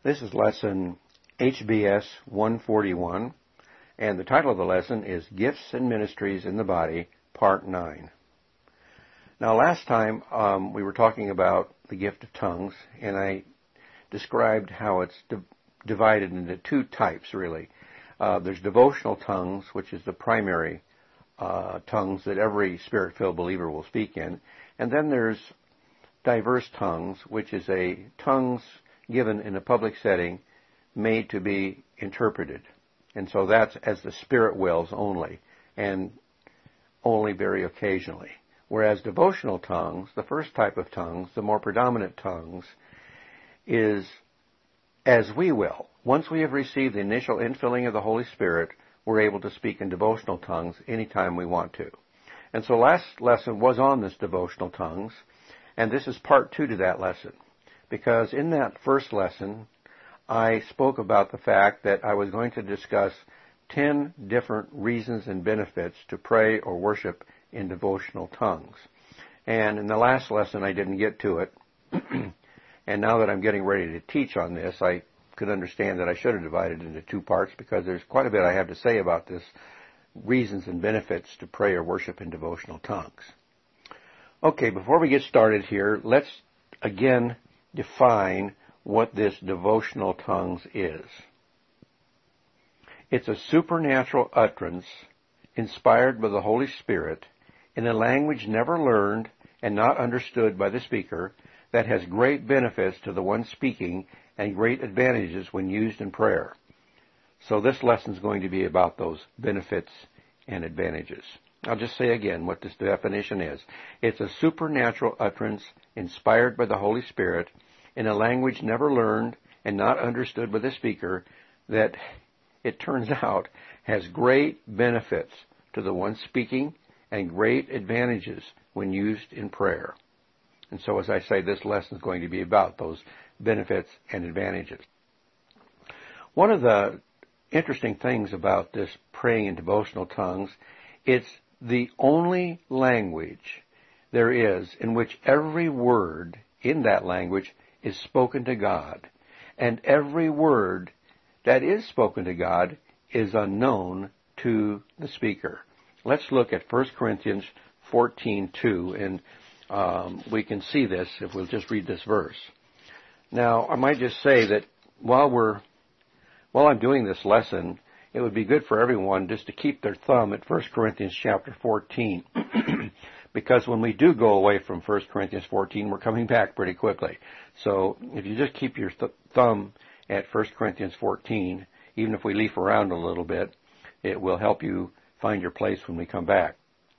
This is lesson HBS 141, and the title of the lesson is Gifts and Ministries in the Body, Part 9. Now, last time we were talking about the gift of tongues, and I described how it's divided into two types, really. There's devotional tongues, which is the primary tongues that every Spirit-filled believer will speak in, and then there's diverse tongues, which is a tongues given in a public setting made to be interpreted. And so that's as the Spirit wills only, and only very occasionally. Whereas devotional tongues, the first type of tongues, the more predominant tongues, is as we will. Once we have received the initial infilling of the Holy Spirit, we're able to speak in devotional tongues anytime we want to. And so last lesson was on this devotional tongues, and this is part 2 to that lesson. Because in that first lesson, I spoke about the fact that I was going to discuss 10 different reasons and benefits to pray or worship in devotional tongues. And in the last lesson, I didn't get to it. And now that I'm getting ready to teach on this, I could understand that I should have divided it into 2 parts, because there's quite a bit I have to say about this, reasons and benefits to pray or worship in devotional tongues. Okay, before we get started here, let's again define what this devotional tongues is. It's a supernatural utterance inspired by the Holy Spirit in a language never learned and not understood by the speaker that has great benefits to the one speaking and great advantages when used in prayer. So this lesson is going to be about those benefits and advantages. I'll just say again what this definition is. It's a supernatural utterance inspired by the Holy Spirit in a language never learned and not understood by the speaker that, it turns out, has great benefits to the one speaking and great advantages when used in prayer. And so, as I say, this lesson is going to be about those benefits and advantages. One of the interesting things about this praying in devotional tongues, it's the only language there is in which every word in that language is spoken to God. And every word that is spoken to God is unknown to the speaker. Let's look at 1 Corinthians 14:2, and we can see this if we'll just read this verse. Now, I might just say that while I'm doing this lesson, it would be good for everyone just to keep their thumb at 1 Corinthians chapter 14. Because when we do go away from 1 Corinthians 14, we're coming back pretty quickly. So if you just keep your thumb at 1 Corinthians 14, even if we leaf around a little bit, it will help you find your place when we come back.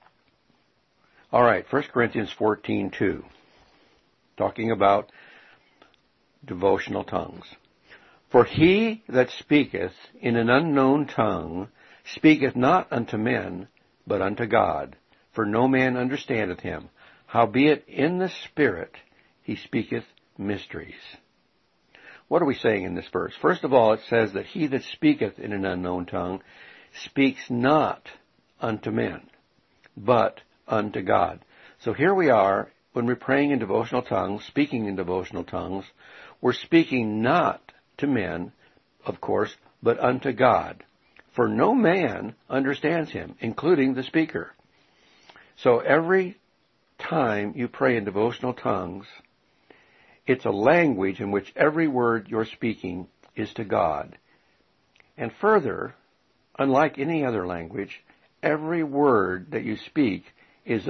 All right, 1 Corinthians 14:2, talking about devotional tongues. For he that speaketh in an unknown tongue speaketh not unto men, but unto God. For no man understandeth him. Howbeit in the Spirit he speaketh mysteries. What are we saying in this verse? First of all, it says that he that speaketh in an unknown tongue speaks not unto men, but unto God. So here we are, when we're praying in devotional tongues, speaking in devotional tongues, we're speaking not to men, of course, but unto God. For no man understands him, including the speaker. So every time you pray in devotional tongues, it's a language in which every word you're speaking is to God. And further, unlike any other language, every word that you speak is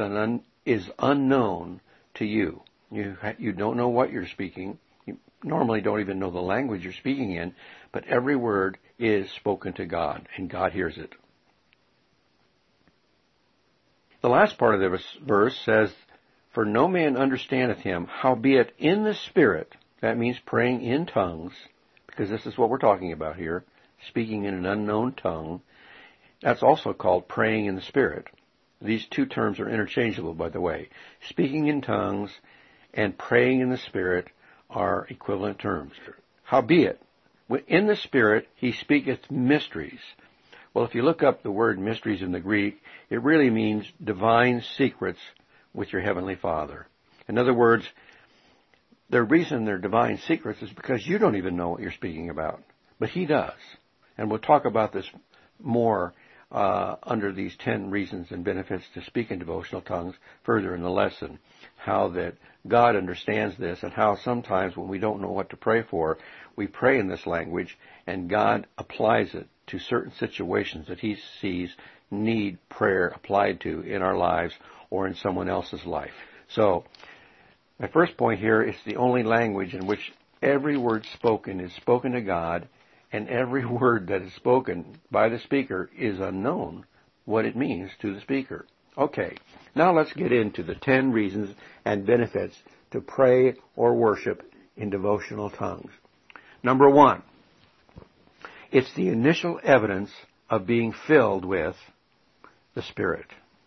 unknown to you. You don't know what you're speaking. You normally don't even know the language you're speaking in, but every word is spoken to God, and God hears it. The last part of the verse says, for no man understandeth him, howbeit in the Spirit, that means praying in tongues, because this is what we're talking about here, speaking in an unknown tongue. That's also called praying in the Spirit. These two terms are interchangeable, by the way. Speaking in tongues and praying in the Spirit are equivalent terms. Howbeit, in the Spirit he speaketh mysteries. Well, if you look up the word mysteries in the Greek, it really means divine secrets with your Heavenly Father. In other words, The reason they're divine secrets is because you don't even know what you're speaking about, but He does. And we'll talk about this more under these 10 reasons and benefits to speak in devotional tongues further in the lesson, how that God understands this and how sometimes when we don't know what to pray for, we pray in this language and God applies it to certain situations that He sees need prayer applied to in our lives or in someone else's life. So, my first point here is the only language in which every word spoken is spoken to God, and every word that is spoken by the speaker is unknown what it means to the speaker. Okay, now let's get into the 10 reasons and benefits to pray or worship in devotional tongues. Number 1, it's the initial evidence of being filled with the Spirit.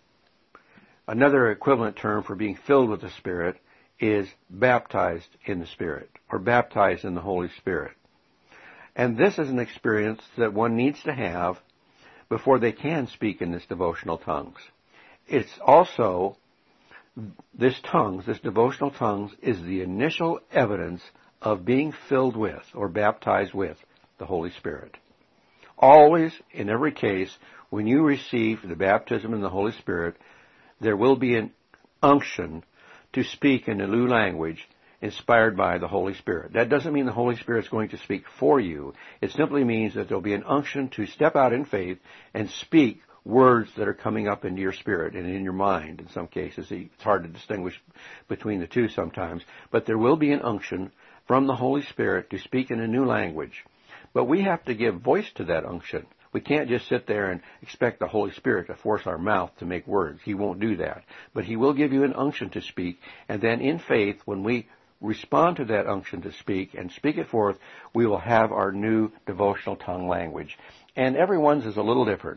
Another equivalent term for being filled with the Spirit is baptized in the Spirit, or baptized in the Holy Spirit. And this is an experience that one needs to have before they can speak in this devotional tongues. It's also, this devotional tongues, is the initial evidence of being filled with, or baptized with, the Holy Spirit. Always, in every case, when you receive the baptism in the Holy Spirit, there will be an unction to speak in a new language inspired by the Holy Spirit. That doesn't mean the Holy Spirit is going to speak for you. It simply means that there will be an unction to step out in faith and speak words that are coming up into your spirit and in your mind in some cases. It's hard to distinguish between the two sometimes. But there will be an unction from the Holy Spirit to speak in a new language. But we have to give voice to that unction. We can't just sit there and expect the Holy Spirit to force our mouth to make words. He won't do that. But He will give you an unction to speak. And then in faith, when we respond to that unction to speak and speak it forth, we will have our new devotional tongue language. And everyone's is a little different.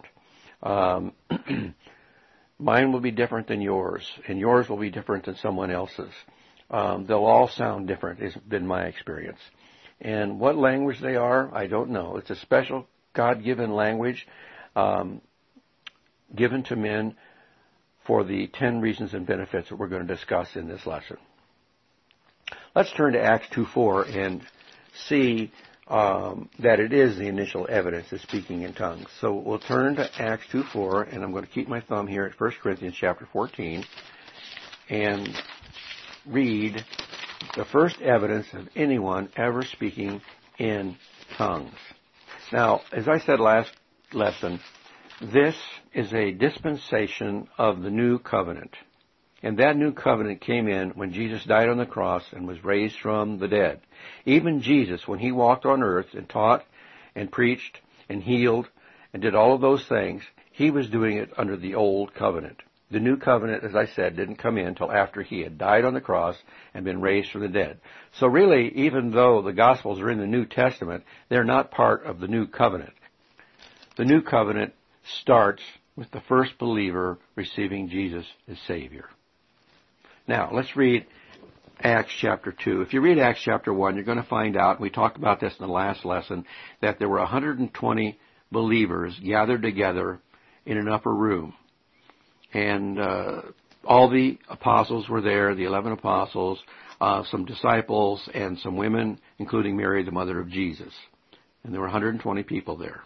Mine will be different than yours, and yours will be different than someone else's. They'll all sound different, has been my experience. And what language they are, I don't know. It's a special God-given language given to men for the 10 reasons and benefits that we're going to discuss in this lesson. Let's turn to Acts 2:4 and see that it is the initial evidence of speaking in tongues. So we'll turn to Acts 2:4, and I'm going to keep my thumb here at 1 Corinthians chapter 14 and read the first evidence of anyone ever speaking in tongues. Now, as I said last lesson, this is a dispensation of the new covenant. And that new covenant came in when Jesus died on the cross and was raised from the dead. Even Jesus, when He walked on earth and taught and preached and healed and did all of those things, He was doing it under the old covenant. The new covenant, as I said, didn't come in until after He had died on the cross and been raised from the dead. So really, even though the Gospels are in the New Testament, they're not part of the new covenant. The new covenant starts with the first believer receiving Jesus as Savior. Now, let's read Acts chapter 2. If you read Acts chapter 1, you're going to find out, we talked about this in the last lesson, that there were 120 believers gathered together in an upper room. And all the apostles were there, the 11 apostles, some disciples, and some women, including Mary, the mother of Jesus. And there were 120 people there.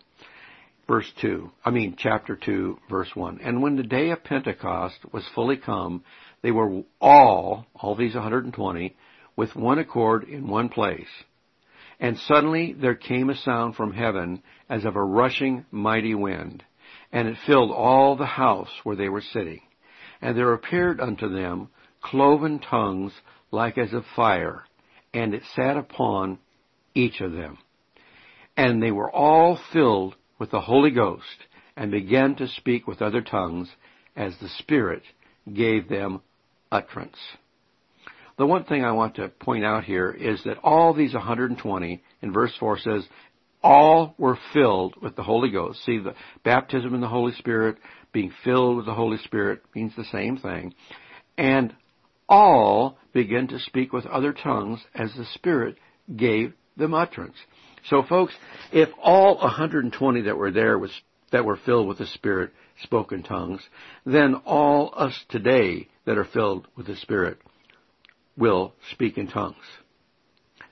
Chapter 2, verse 1. And when the day of Pentecost was fully come, they were all these 120, with one accord in one place. And suddenly there came a sound from heaven as of a rushing mighty wind, and it filled all the house where they were sitting. And there appeared unto them cloven tongues like as of fire, and it sat upon each of them. And they were all filled with the Holy Ghost, and began to speak with other tongues, as the Spirit gave them utterance. The one thing I want to point out here is that all these 120, in verse 4 says, all were filled with the Holy Ghost. See, the baptism in the Holy Spirit, being filled with the Holy Spirit means the same thing. And all began to speak with other tongues as the Spirit gave them utterance. So folks, if all 120 that were there that were filled with the Spirit spoke in tongues, then all us today that are filled with the Spirit will speak in tongues.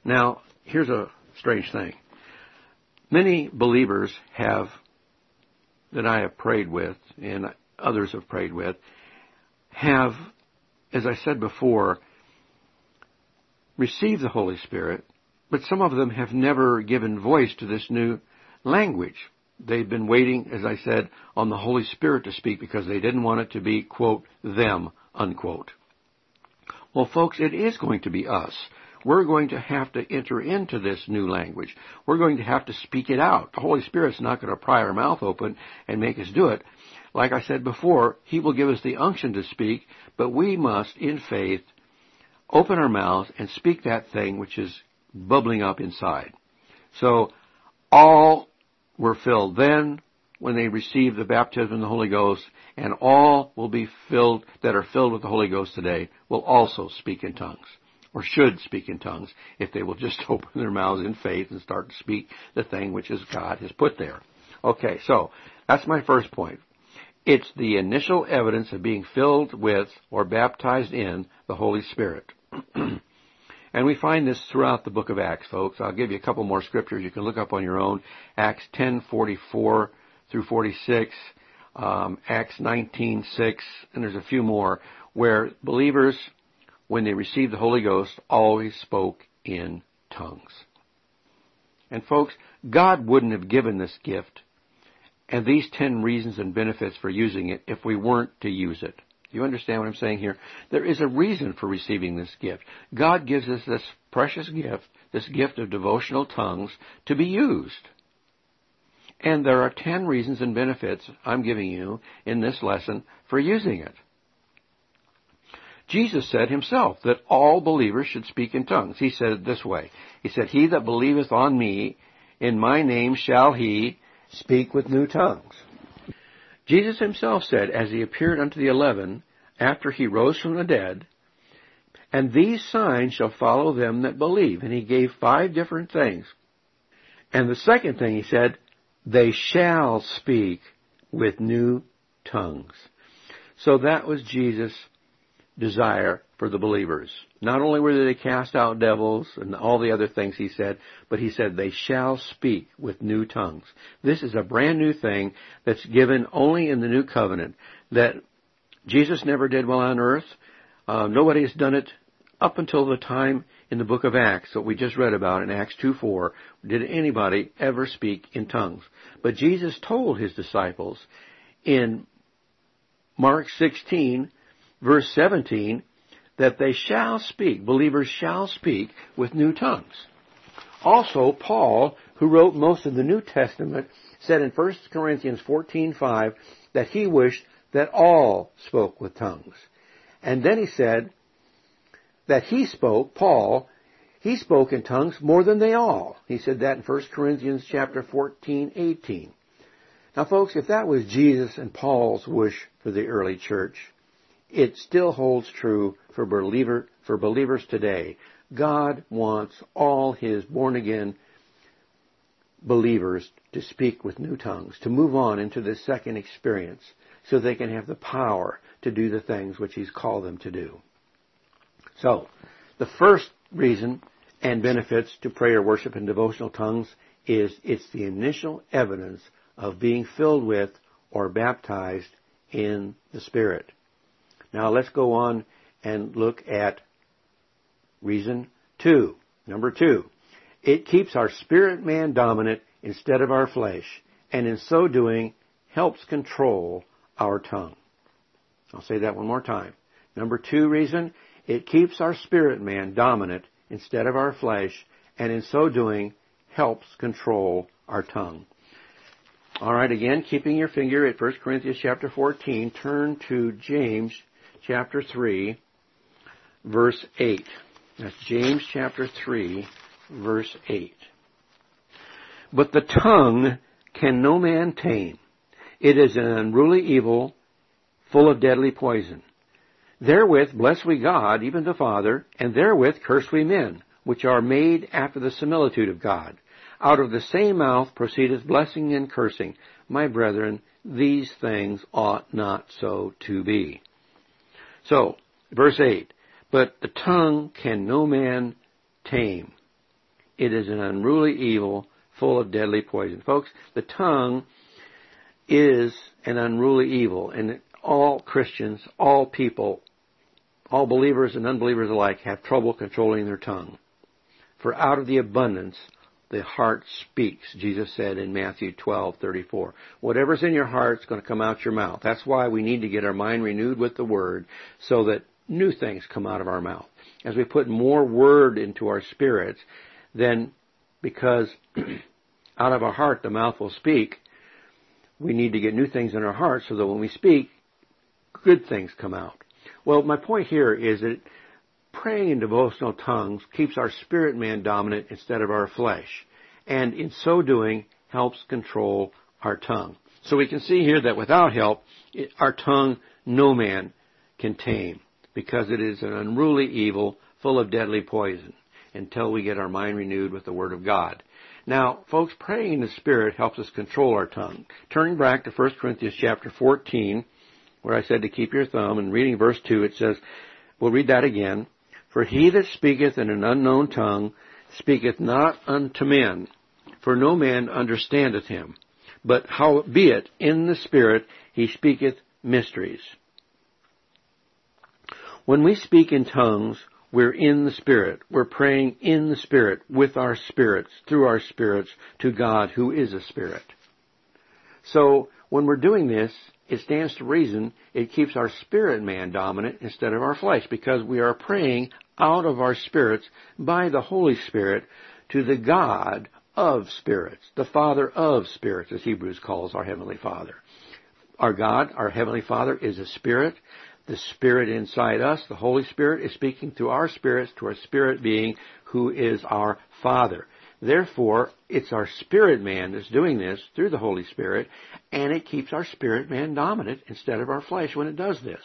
Now, here's a strange thing. Many believers that I have prayed with, and others have prayed with, have, as I said before, received the Holy Spirit, but some of them have never given voice to this new language. They've been waiting, as I said, on the Holy Spirit to speak because they didn't want it to be, quote, them, unquote. Well, folks, it is going to be us. We're going to have to enter into this new language. We're going to have to speak it out. The Holy Spirit's not going to pry our mouth open and make us do it. Like I said before, He will give us the unction to speak, but we must, in faith, open our mouths and speak that thing which is bubbling up inside. So, all were filled then when they received the baptism of the Holy Ghost, and all will be filled that are filled with the Holy Ghost today will also speak in tongues, or should speak in tongues, if they will just open their mouths in faith and start to speak the thing which is God has put there. Okay, so that's my first point. It's the initial evidence of being filled with or baptized in the Holy Spirit. And we find this throughout the book of Acts, folks. I'll give you a couple more scriptures you can look up on your own. Acts 10:44 through 46, Acts 19:6, and there's a few more, where believers, when they received the Holy Ghost, always spoke in tongues. And folks, God wouldn't have given this gift and these 10 reasons and benefits for using it if we weren't to use it. You understand what I'm saying here? There is a reason for receiving this gift. God gives us this precious gift, this gift of devotional tongues, to be used. And there are 10 reasons and benefits I'm giving you in this lesson for using it. Jesus said himself that all believers should speak in tongues. He said it this way. He said, "He that believeth on me, in my name shall he speak with new tongues." Jesus himself said, as he appeared unto the 11, after he rose from the dead, "And these signs shall follow them that believe." And he gave 5 different things. And the second thing he said, "They shall speak with new tongues." So that was Jesus' desire for the believers. Not only were they cast out devils and all the other things he said, but he said they shall speak with new tongues. This is a brand new thing that's given only in the new covenant that Jesus never did while on earth. Nobody has done it up until the time in the book of Acts that we just read about in Acts 2:4. Did anybody ever speak in tongues? But Jesus told his disciples in Mark 16, verse 17, that they shall speak, believers shall speak with new tongues. Also, Paul, who wrote most of the New Testament, said in 1 Corinthians 14:5 that he wished that all spoke with tongues. And then he said that Paul spoke in tongues more than they all. He said that in 1 Corinthians chapter 14:18. Now, folks, if that was Jesus and Paul's wish for the early church, it still holds true for believers today. God wants all his born-again believers to speak with new tongues, to move on into this second experience so they can have the power to do the things which he's called them to do. So, the first reason and benefits to prayer, worship, and devotional tongues is it's the initial evidence of being filled with or baptized in the Spirit. Now let's go on and look at reason 2. Number 2, it keeps our spirit man dominant instead of our flesh, and in so doing helps control our tongue. I'll say that one more time. Number 2 reason, it keeps our spirit man dominant instead of our flesh, and in so doing helps control our tongue. All right, again, keeping your finger at 1 Corinthians chapter 14, turn to James chapter 3, verse 8. That's James chapter 3, verse 8. "But the tongue can no man tame. It is an unruly evil, full of deadly poison. Therewith bless we God, even the Father, and therewith curse we men, which are made after the similitude of God. Out of the same mouth proceedeth blessing and cursing. My brethren, these things ought not so to be." So, verse 8, "But the tongue can no man tame." It is an unruly evil full of deadly poison. Folks, the tongue is an unruly evil, and all Christians, all people, all believers and unbelievers alike have trouble controlling their tongue. For out of the abundance, the heart speaks, Jesus said in Matthew 12:34. Whatever's in your heart is going to come out your mouth. That's why we need to get our mind renewed with the Word so that new things come out of our mouth. As we put more Word into our spirits, then because out of our heart the mouth will speak, we need to get new things in our heart so that when we speak, good things come out. Well, my point here is that praying in devotional tongues keeps our spirit man dominant instead of our flesh, and in so doing helps control our tongue. So we can see here that without help, our tongue no man can tame, because it is an unruly evil full of deadly poison, until we get our mind renewed with the Word of God. Now, folks, praying in the Spirit helps us control our tongue. Turning back to 1 Corinthians chapter 14, where I said to keep your thumb, and reading verse 2, it says, we'll read that again. For he that speaketh in an unknown tongue speaketh not unto men, for no man understandeth him. But howbeit in the Spirit he speaketh mysteries. When we speak in tongues, we're in the Spirit. We're praying in the Spirit, with our spirits, through our spirits, to God who is a Spirit. So, when we're doing this, it stands to reason it keeps our spirit man dominant instead of our flesh, because we are praying out of our spirits by the Holy Spirit to the God of spirits, the Father of spirits, as Hebrews calls our Heavenly Father. Our God, our Heavenly Father, is a Spirit. The Spirit inside us, the Holy Spirit, is speaking through our spirits to our spirit being who is our Father. Therefore, it's our spirit man that's doing this through the Holy Spirit, and it keeps our spirit man dominant instead of our flesh when it does this.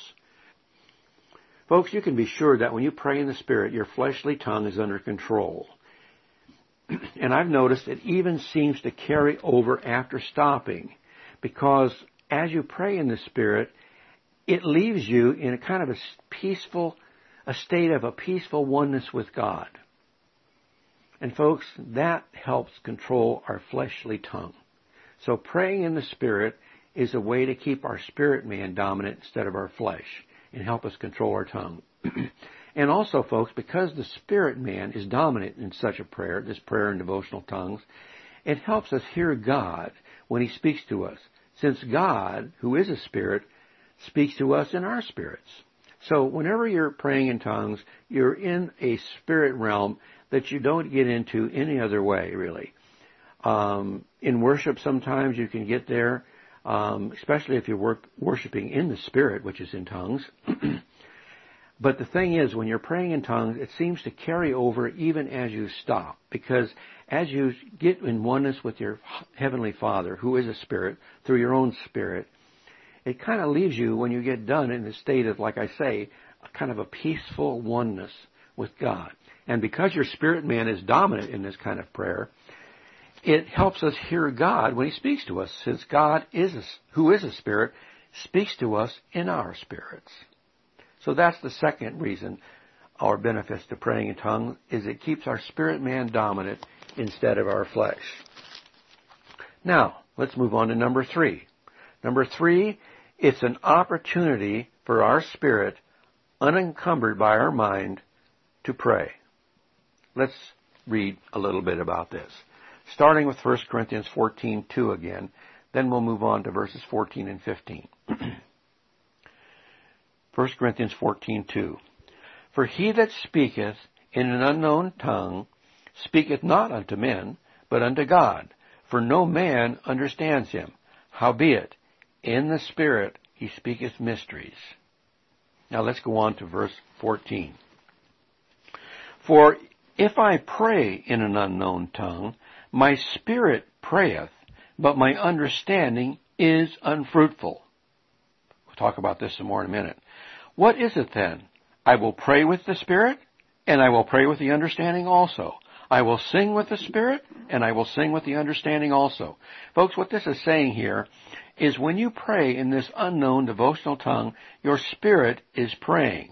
Folks, you can be sure that when you pray in the Spirit, your fleshly tongue is under control. And I've noticed it even seems to carry over after stopping, because as you pray in the Spirit, it leaves you in a kind of a state of a peaceful oneness with God. And folks, that helps control our fleshly tongue. So praying in the Spirit is a way to keep our spirit man dominant instead of our flesh, and help us control our tongue. And also, folks, because the spirit man is dominant in such a prayer, this prayer in devotional tongues, it helps us hear God when He speaks to us, since God, who is a Spirit, speaks to us in our spirits. So whenever you're praying in tongues, you're in a spirit realm that you don't get into any other way, really. In worship, sometimes you can get there, especially if you're worshiping in the Spirit, which is in tongues. But the thing is, when you're praying in tongues, it seems to carry over even as you stop, because as you get in oneness with your Heavenly Father, who is a Spirit, through your own spirit, it kind of leaves you, when you get done, in a state of, like I say, a kind of a peaceful oneness with God. And because your spirit man is dominant in this kind of prayer, it helps us hear God when He speaks to us, since God, who is a Spirit, speaks to us in our spirits. So that's the second reason, our benefits to praying in tongues, is it keeps our spirit man dominant instead of our flesh. Now, let's move on to number 3. Number 3, it's an opportunity for our spirit, unencumbered by our mind, to pray. Let's read a little bit about this. Starting with 1 Corinthians 14:2 again, then we'll move on to verses 14 and 15. 1 Corinthians 14:2. For he that speaketh in an unknown tongue speaketh not unto men, but unto God, for no man understands him. Howbeit, in the Spirit he speaketh mysteries. Now let's go on to verse 14. For if I pray in an unknown tongue, my spirit prayeth, but my understanding is unfruitful. We'll talk about this some more in a minute. What is it then? I will pray with the Spirit, and I will pray with the understanding also. I will sing with the Spirit, and I will sing with the understanding also. Folks, what this is saying here is when you pray in this unknown devotional tongue, your spirit is praying,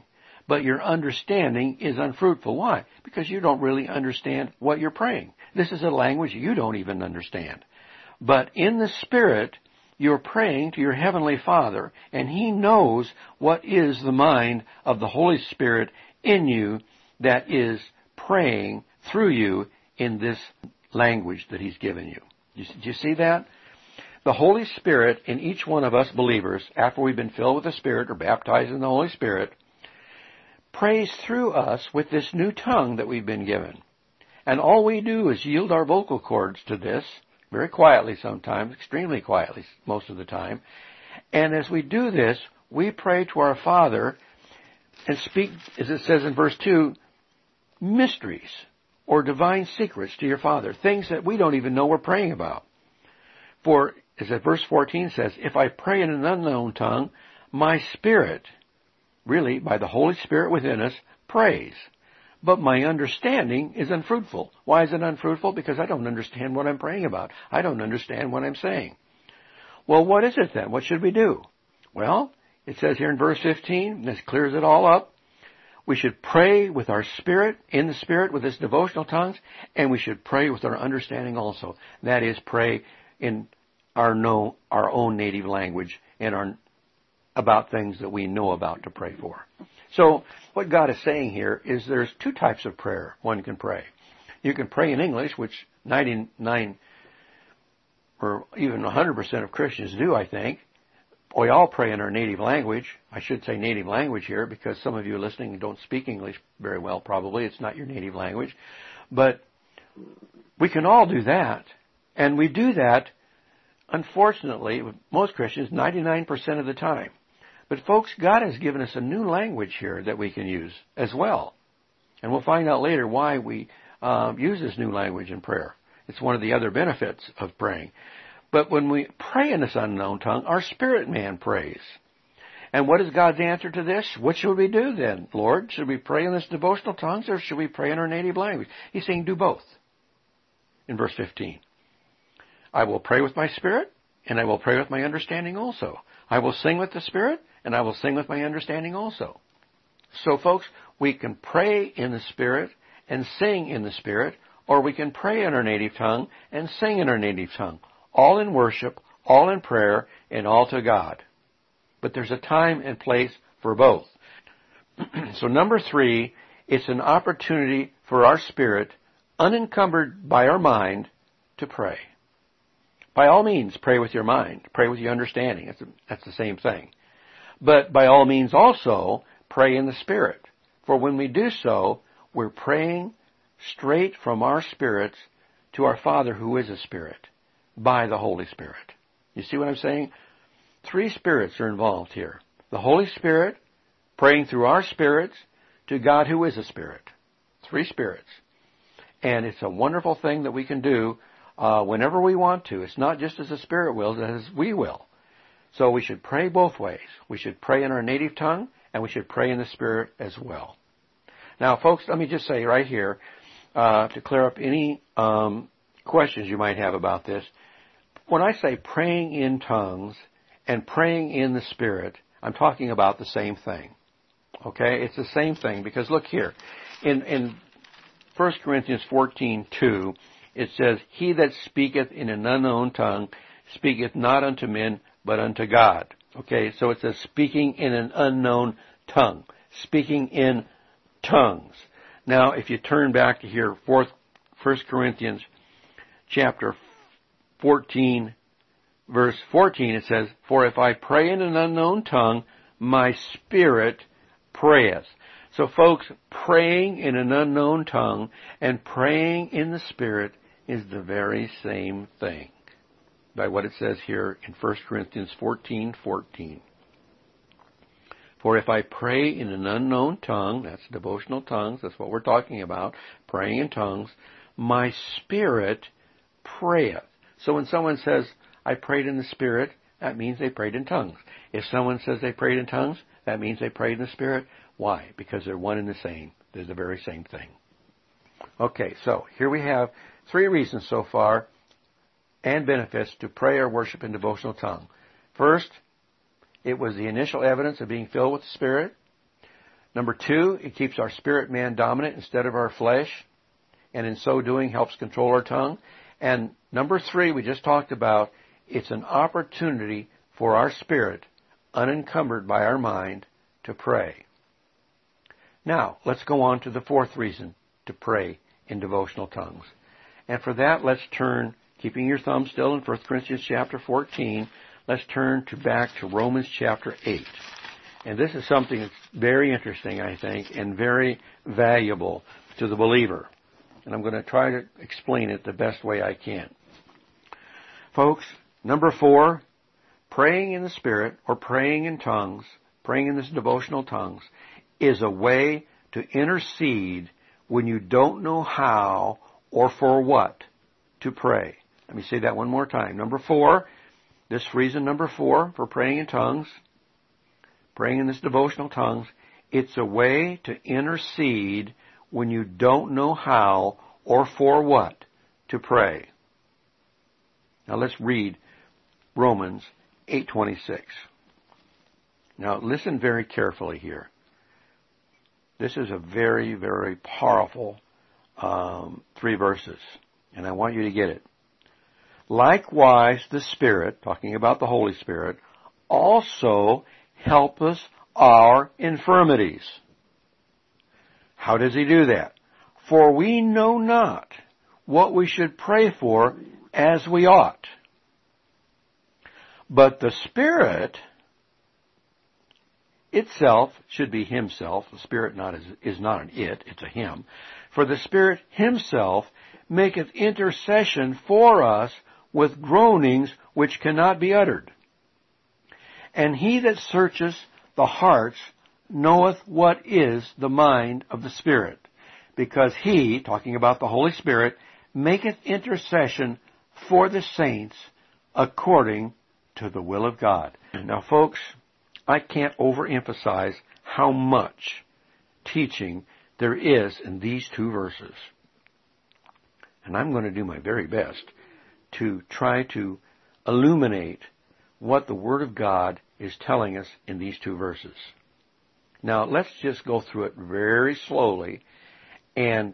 but your understanding is unfruitful. Why? Because you don't really understand what you're praying. This is a language you don't even understand. But in the Spirit, you're praying to your Heavenly Father, and He knows what is the mind of the Holy Spirit in you that is praying through you in this language that He's given you. Do you see that? The Holy Spirit in each one of us believers, after we've been filled with the Spirit or baptized in the Holy Spirit, prays through us with this new tongue that we've been given. And all we do is yield our vocal cords to this, very quietly sometimes, extremely quietly most of the time. And as we do this, we pray to our Father and speak, as it says in verse 2, mysteries or divine secrets to your Father, things that we don't even know we're praying about. For, as verse 14 says, if I pray in an unknown tongue, my spirit, really by the Holy Spirit within us, prays. But my understanding is unfruitful. Why is it unfruitful? Because I don't understand what I'm praying about. I don't understand what I'm saying. Well, what is it then? What should we do? Well, it says here in verse 15, this clears it all up. We should pray with our spirit, in the Spirit, with this devotional tongues, and we should pray with our understanding also. That is, pray in our own native language and about things that we know about to pray for. So, what God is saying here is there's two types of prayer one can pray. You can pray in English, which 99 or even 100% of Christians do, I think. We all pray in our native language. I should say native language here because some of you listening don't speak English very well, probably. It's not your native language. But we can all do that. And we do that, unfortunately, with most Christians, 99% of the time. But folks, God has given us a new language here that we can use as well. And we'll find out later why we use this new language in prayer. It's one of the other benefits of praying. But when we pray in this unknown tongue, our spirit man prays. And what is God's answer to this? What should we do then, Lord? Should we pray in this devotional tongues or should we pray in our native language? He's saying do both. In verse 15. I will pray with my spirit and I will pray with my understanding also. I will sing with the Spirit and I will sing with my understanding also. So folks, we can pray in the Spirit and sing in the Spirit, or we can pray in our native tongue and sing in our native tongue. All in worship, all in prayer, and all to God. But there's a time and place for both. So number 3, it's an opportunity for our spirit, unencumbered by our mind, to pray. By all means, pray with your mind. Pray with your understanding. That's the same thing. But by all means also, pray in the Spirit. For when we do so, we're praying straight from our spirits to our Father who is a Spirit, by the Holy Spirit. You see what I'm saying? 3 spirits are involved here. The Holy Spirit, praying through our spirits to God who is a Spirit. 3 spirits. And it's a wonderful thing that we can do whenever we want to. It's not just as the Spirit wills, as we will. So we should pray both ways. We should pray in our native tongue, and we should pray in the Spirit as well. Now, folks, let me just say right here, to clear up any questions you might have about this, when I say praying in tongues and praying in the Spirit, I'm talking about the same thing. Okay? It's the same thing, because look here. In 1 Corinthians 14:2, it says, He that speaketh in an unknown tongue speaketh not unto men, but unto God. Okay, so it says speaking in an unknown tongue. Speaking in tongues. Now, if you turn back to here, 1 Corinthians chapter 14, verse 14, it says, For if I pray in an unknown tongue, my spirit prayeth. So folks, praying in an unknown tongue and praying in the Spirit is the very same thing. By what it says here in 1 Corinthians 14:14. For if I pray in an unknown tongue, that's devotional tongues, that's what we're talking about, praying in tongues, my spirit prayeth. So when someone says, I prayed in the Spirit, that means they prayed in tongues. If someone says they prayed in tongues, that means they prayed in the Spirit. Why? Because they're one and the same. They're the very same thing. Okay, so here we have 3 reasons so far and benefits to pray or worship in devotional tongue. First, it was the initial evidence of being filled with the Spirit. Number 2, it keeps our spirit man dominant instead of our flesh, and in so doing helps control our tongue. And number 3, we just talked about, it's an opportunity for our spirit, unencumbered by our mind, to pray. Now, let's go on to the 4th reason to pray in devotional tongues. And for that, let's turn, keeping your thumb still in 1 Corinthians chapter 14, let's turn back to Romans chapter 8. And this is something that's very interesting, I think, and very valuable to the believer. And I'm going to try to explain it the best way I can. Folks, number 4, praying in the Spirit, or praying in tongues, praying in this devotional tongues, is a way to intercede when you don't know how or for what to pray. Let me say that one more time. Number 4, this reason number 4 for praying in tongues, praying in this devotional tongues, it's a way to intercede when you don't know how or for what to pray. Now let's read Romans 8:26. Now listen very carefully here. This is a very, very powerful 3 verses, and I want you to get it. Likewise, the Spirit, talking about the Holy Spirit, also helpeth our infirmities. How does He do that? For we know not what we should pray for as we ought. But the Spirit itself should be Himself. The Spirit is not an it, it's a Him. For the Spirit Himself maketh intercession for us with groanings which cannot be uttered. And He that searcheth the hearts knoweth what is the mind of the Spirit, because He, talking about the Holy Spirit, maketh intercession for the saints according to the will of God. Now, folks, I can't overemphasize how much teaching there is in these 2 verses. And I'm going to do my very best to try to illuminate what the Word of God is telling us in these 2 verses. Now, let's just go through it very slowly and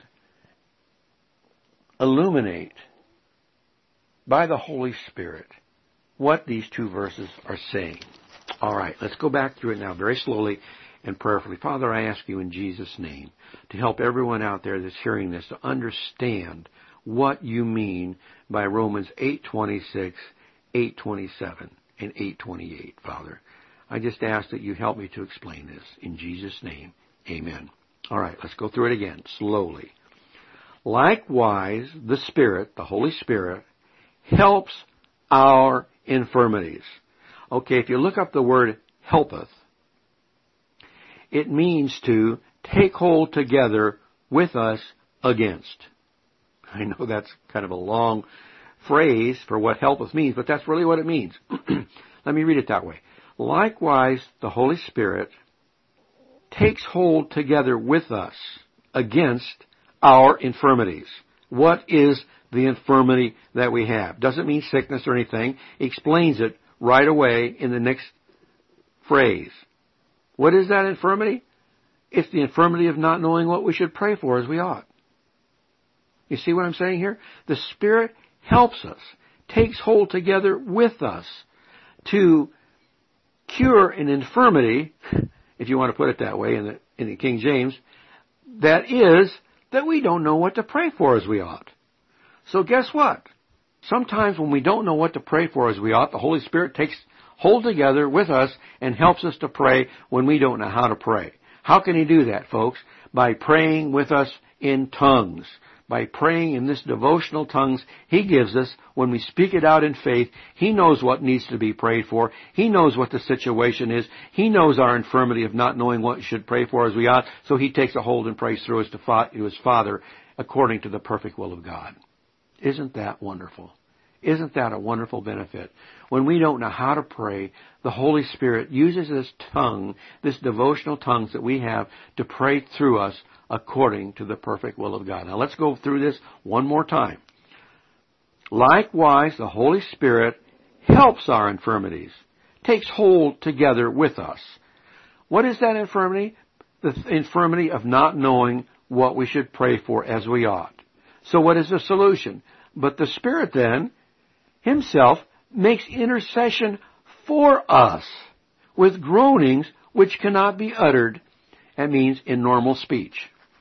illuminate by the Holy Spirit what these 2 verses are saying. All right, let's go back through it now very slowly and prayerfully. Father, I ask you in Jesus' name to help everyone out there that's hearing this to understand what you mean by Romans 8:26, 8:27, and 8:28, Father. I just ask that you help me to explain this. In Jesus' name, amen. All right, let's go through it again, slowly. Likewise, the Spirit, the Holy Spirit, helps our infirmities. Okay, if you look up the word helpeth, it means to take hold together with us against. I know that's kind of a long phrase for what helpeth means, but that's really what it means. Let me read it that way. Likewise, the Holy Spirit takes hold together with us against our infirmities. What is the infirmity that we have? Doesn't mean sickness or anything. He explains it right away in the next phrase. What is that infirmity? It's the infirmity of not knowing what we should pray for as we ought. You see what I'm saying here? The Spirit helps us, takes hold together with us to cure an infirmity, if you want to put it that way in the King James, that is that we don't know what to pray for as we ought. So guess what? Sometimes when we don't know what to pray for as we ought, the Holy Spirit takes hold together with us and helps us to pray when we don't know how to pray. How can He do that, folks? By praying with us in tongues. By praying in this devotional tongues He gives us when we speak it out in faith. He knows what needs to be prayed for. He knows what the situation is. He knows our infirmity of not knowing what we should pray for as we ought. So He takes a hold and prays through us to His Father according to the perfect will of God. Isn't that wonderful? Isn't that a wonderful benefit? When we don't know how to pray, the Holy Spirit uses this tongue, this devotional tongues that we have, to pray through us according to the perfect will of God. Now let's go through this one more time. Likewise, the Holy Spirit helps our infirmities, takes hold together with us. What is that infirmity? the infirmity of not knowing what we should pray for as we ought. So what is the solution? But the Spirit then, Himself, makes intercession for us with groanings which cannot be uttered. That means in normal speech.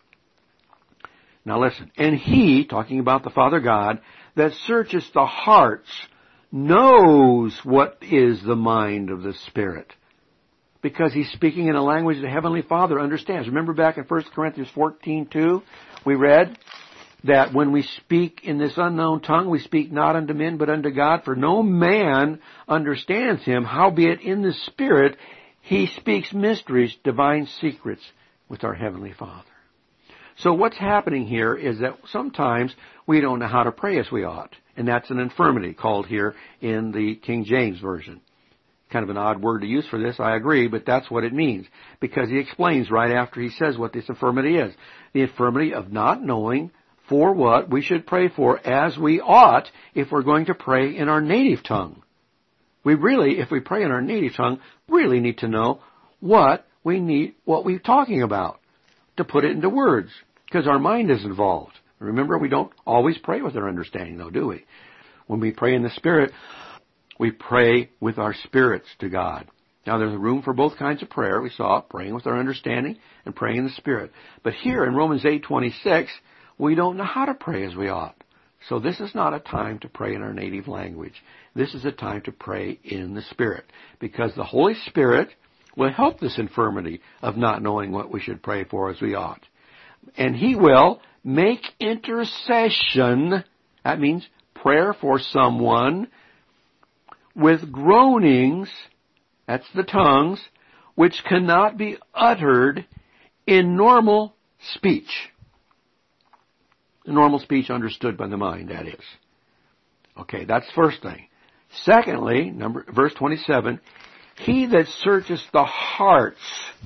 Now listen. And He, talking about the Father God, that searches the hearts, knows what is the mind of the Spirit. Because He's speaking in a language the Heavenly Father understands. Remember back in 1 Corinthians 14:2, we read that when we speak in this unknown tongue, we speak not unto men, but unto God, for no man understands Him, howbeit in the Spirit He speaks mysteries, divine secrets with our Heavenly Father. So what's happening here is that sometimes we don't know how to pray as we ought. And that's an infirmity called here in the King James Version. Kind of an odd word to use for this, I agree, but that's what it means. Because he explains right after he says what this infirmity is. The infirmity of not knowing for what we should pray for as we ought if we're going to pray in our native tongue. We really, if we pray in our native tongue, really need to know what we're talking about, to put it into words, because our mind is involved. Remember, we don't always pray with our understanding, though, do we? When we pray in the Spirit, we pray with our spirits to God. Now, there's room for both kinds of prayer. We saw praying with our understanding and praying in the Spirit. But here in Romans 8:26, we don't know how to pray as we ought. So this is not a time to pray in our native language. This is a time to pray in the Spirit, because the Holy Spirit will help this infirmity of not knowing what we should pray for as we ought. And He will make intercession, that means prayer for someone, with groanings, that's the tongues, which cannot be uttered in normal speech. Normal speech understood by the mind, that is. Okay, that's the first thing. Secondly, verse 27, He that searcheth the hearts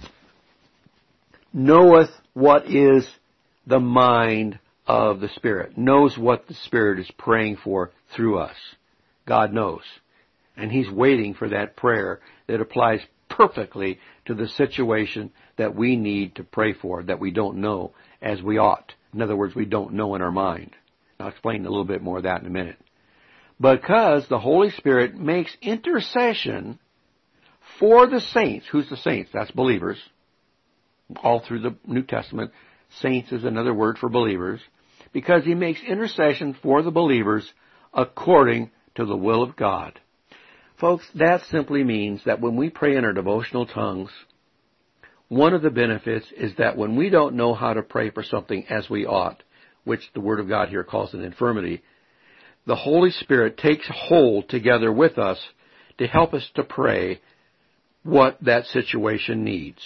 knoweth what is the mind of the Spirit, knows what the Spirit is praying for through us. God knows. And He's waiting for that prayer that applies perfectly to the situation that we need to pray for, that we don't know as we ought. In other words, we don't know in our mind. I'll explain a little bit more of that in a minute. Because the Holy Spirit makes intercession for the saints. Who's the saints? That's believers. All through the New Testament, saints is another word for believers. Because He makes intercession for the believers according to the will of God. Folks, that simply means that when we pray in our devotional tongues, one of the benefits is that when we don't know how to pray for something as we ought, which the Word of God here calls an infirmity, the Holy Spirit takes hold together with us to help us to pray what that situation needs.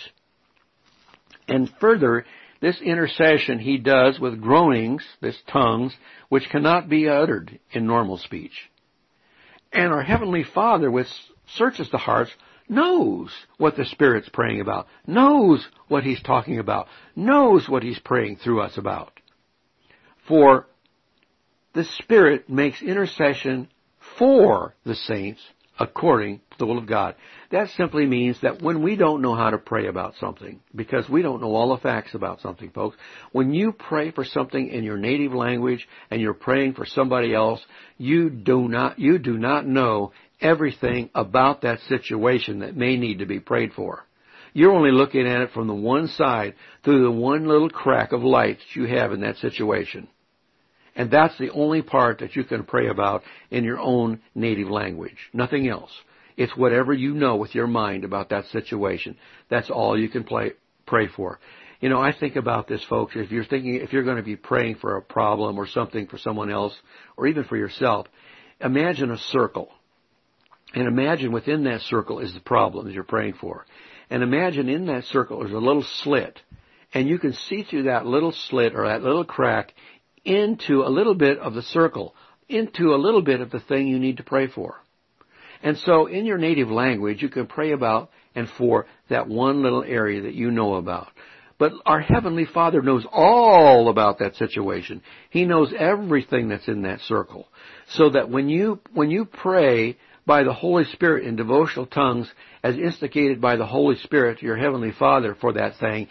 And further, this intercession He does with groanings, this tongues, which cannot be uttered in normal speech. And our Heavenly Father, which searches the hearts, knows what the Spirit's praying about, knows what He's talking about, knows what He's praying through us about. For the Spirit makes intercession for the saints according to the will of God. That simply means that when we don't know how to pray about something, because we don't know all the facts about something, folks, when you pray for something in your native language and you're praying for somebody else, you do not know everything about that situation that may need to be prayed for. You're only looking at it from the one side, through the one little crack of light that you have in that situation. And that's the only part that you can pray about in your own native language. Nothing else. It's whatever you know with your mind about that situation. That's all you can pray for. You know, I think about this, folks. If you're going to be praying for a problem or something for someone else, or even for yourself, imagine a circle. And imagine within that circle is the problem that you're praying for. And imagine in that circle there's a little slit. And you can see through that little slit or that little crack into a little bit of the circle, into a little bit of the thing you need to pray for. And so in your native language, you can pray about and for that one little area that you know about. But our Heavenly Father knows all about that situation. He knows everything that's in that circle. So that when you pray by the Holy Spirit in devotional tongues, as instigated by the Holy Spirit to your Heavenly Father for that thing,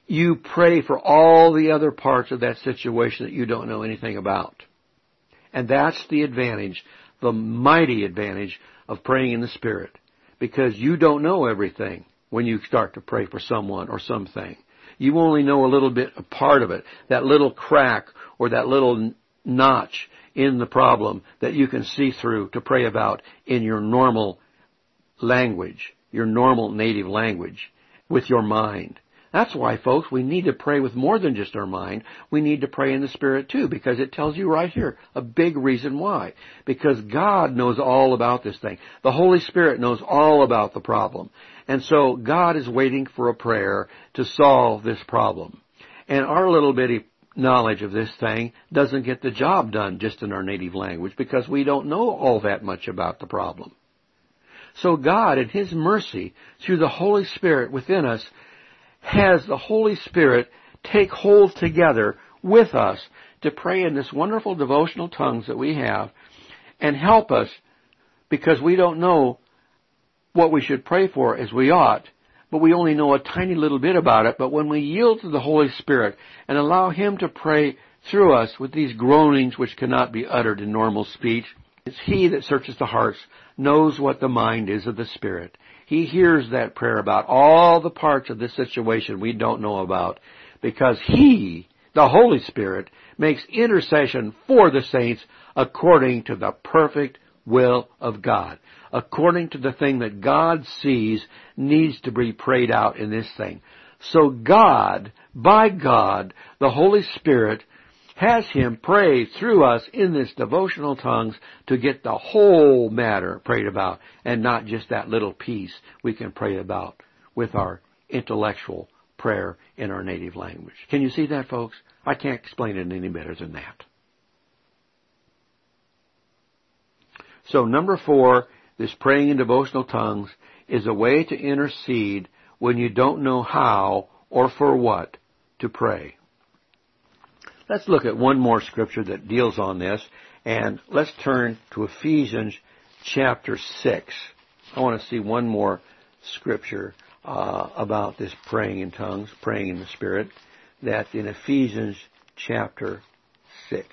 you pray for all the other parts of that situation that you don't know anything about. And that's the advantage, the mighty advantage of praying in the Spirit. Because you don't know everything when you start to pray for someone or something. You only know a little bit, a part of it, that little crack or that little notch in the problem that you can see through to pray about in your normal language, your normal native language, with your mind. That's why, folks, we need to pray with more than just our mind. We need to pray in the Spirit too, because it tells you right here a big reason why. Because God knows all about this thing. The Holy Spirit knows all about the problem. And so God is waiting for a prayer to solve this problem. And our little bitty knowledge of this thing doesn't get the job done just in our native language, because we don't know all that much about the problem. So God, in His mercy, through the Holy Spirit within us, has the Holy Spirit take hold together with us to pray in this wonderful devotional tongues that we have and help us, because we don't know what we should pray for as we ought, but we only know a tiny little bit about it. But when we yield to the Holy Spirit and allow Him to pray through us with these groanings which cannot be uttered in normal speech, it's He that searches the hearts, knows what the mind is of the Spirit. He hears that prayer about all the parts of this situation we don't know about, because He, the Holy Spirit, makes intercession for the saints according to the perfect will of God, according to the thing that God sees needs to be prayed out in this thing. So God, by God, the Holy Spirit, has Him pray through us in this devotional tongues to get the whole matter prayed about, and not just that little piece we can pray about with our intellectual prayer in our native language. Can you see that, folks? I can't explain it any better than that. So number 4, this praying in devotional tongues is a way to intercede when you don't know how or for what to pray. Let's look at one more scripture that deals on this, and let's turn to Ephesians chapter 6. I want to see one more scripture about this praying in tongues, praying in the Spirit. That's in Ephesians chapter 6.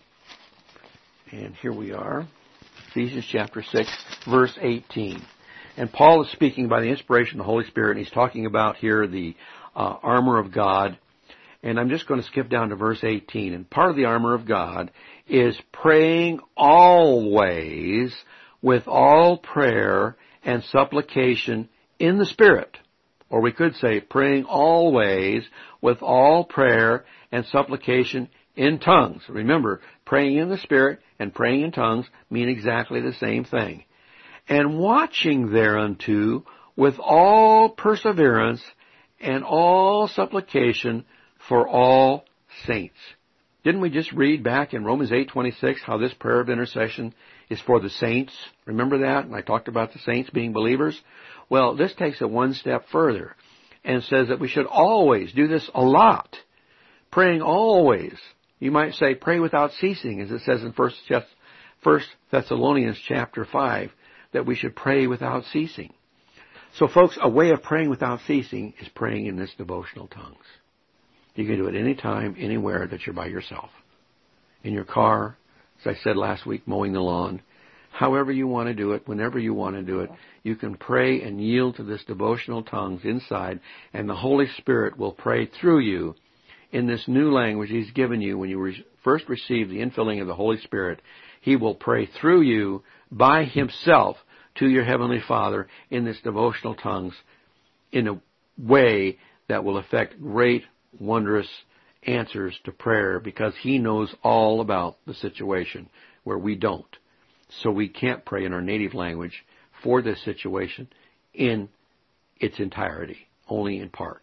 And here we are, Ephesians chapter 6, verse 18. And Paul is speaking by the inspiration of the Holy Spirit, and he's talking about here the armor of God. And I'm just going to skip down to verse 18. And part of the armor of God is praying always with all prayer and supplication in the Spirit. Or we could say praying always with all prayer and supplication in tongues. Remember, praying in the Spirit and praying in tongues mean exactly the same thing. And watching thereunto with all perseverance and all supplication for all saints. Didn't we just read back in Romans 8:26 how this prayer of intercession is for the saints? Remember that? And I talked about the saints being believers. Well, this takes it one step further and says that we should always do this a lot. Praying always. You might say pray without ceasing, as it says in 1 Thessalonians chapter 5, that we should pray without ceasing. So folks, a way of praying without ceasing is praying in this devotional tongues. You can do it anytime, anywhere that you're by yourself. In your car, as I said last week, mowing the lawn. However you want to do it, whenever you want to do it, you can pray and yield to this devotional tongues inside, and the Holy Spirit will pray through you in this new language He's given you when you first receive the infilling of the Holy Spirit. He will pray through you by Himself to your Heavenly Father in this devotional tongues in a way that will affect great, wondrous answers to prayer, because He knows all about the situation where we don't. So we can't pray in our native language for this situation in its entirety, only in part.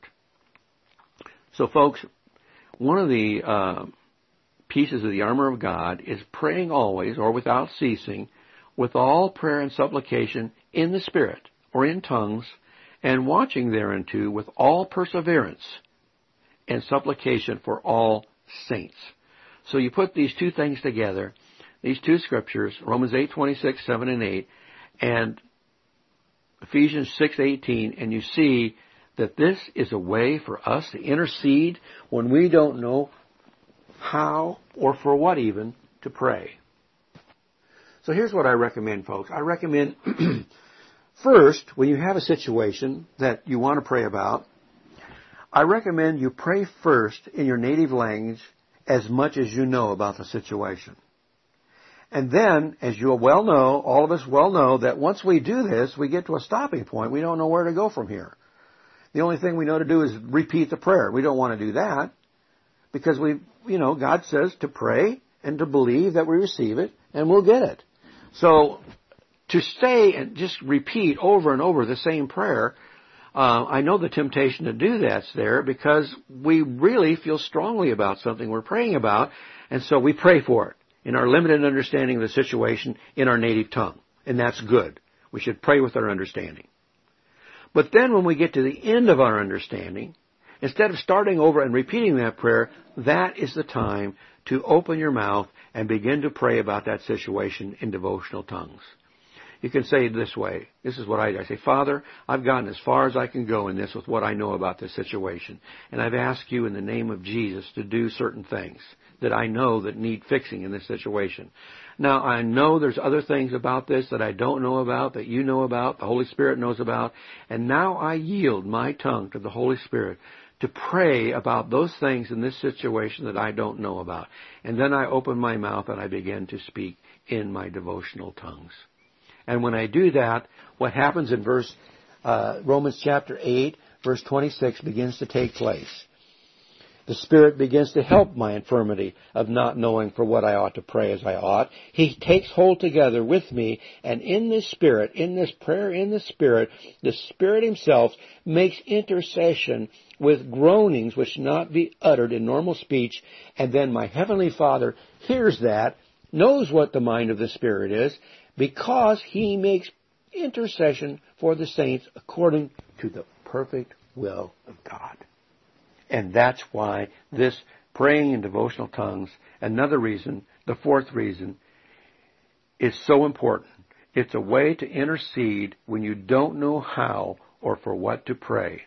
So folks, one of the pieces of the armor of God is praying always or without ceasing with all prayer and supplication in the Spirit or in tongues, and watching thereunto with all perseverance and supplication for all saints. So you put these two things together, these two scriptures, Romans 8:26, 7 and 8, and Ephesians 6:18, and you see that this is a way for us to intercede when we don't know how or for what even to pray. So here's what I recommend, folks. I recommend first, when you have a situation that you want to pray about, I recommend you pray first in your native language as much as you know about the situation. And then, as you well know, all of us well know, that once we do this, we get to a stopping point. We don't know where to go from here. The only thing we know to do is repeat the prayer. We don't want to do that because God says to pray and to believe that we receive it and we'll get it. So to stay and just repeat over and over the same prayer, I know the temptation to do that's there because we really feel strongly about something we're praying about, and so we pray for it in our limited understanding of the situation in our native tongue. And that's good. We should pray with our understanding. But then when we get to the end of our understanding, instead of starting over and repeating that prayer, that is the time to open your mouth and begin to pray about that situation in devotional tongues. You can say it this way. This is what I do. I say, Father, I've gotten as far as I can go in this with what I know about this situation. And I've asked you in the name of Jesus to do certain things that I know that need fixing in this situation. Now, I know there's other things about this that I don't know about, that you know about, the Holy Spirit knows about. And now I yield my tongue to the Holy Spirit to pray about those things in this situation that I don't know about. And then I open my mouth and I begin to speak in my devotional tongues. And when I do that, what happens in Romans chapter 8, verse 26 begins to take place. The Spirit begins to help my infirmity of not knowing for what I ought to pray as I ought. He takes hold together with me, and in this Spirit, in this prayer in the Spirit Himself makes intercession with groanings which not be uttered in normal speech, and then my Heavenly Father hears that, knows what the mind of the Spirit is, because He makes intercession for the saints according to the perfect will of God. And that's why this praying in devotional tongues, another reason, the fourth reason, is so important. It's a way to intercede when you don't know how or for what to pray.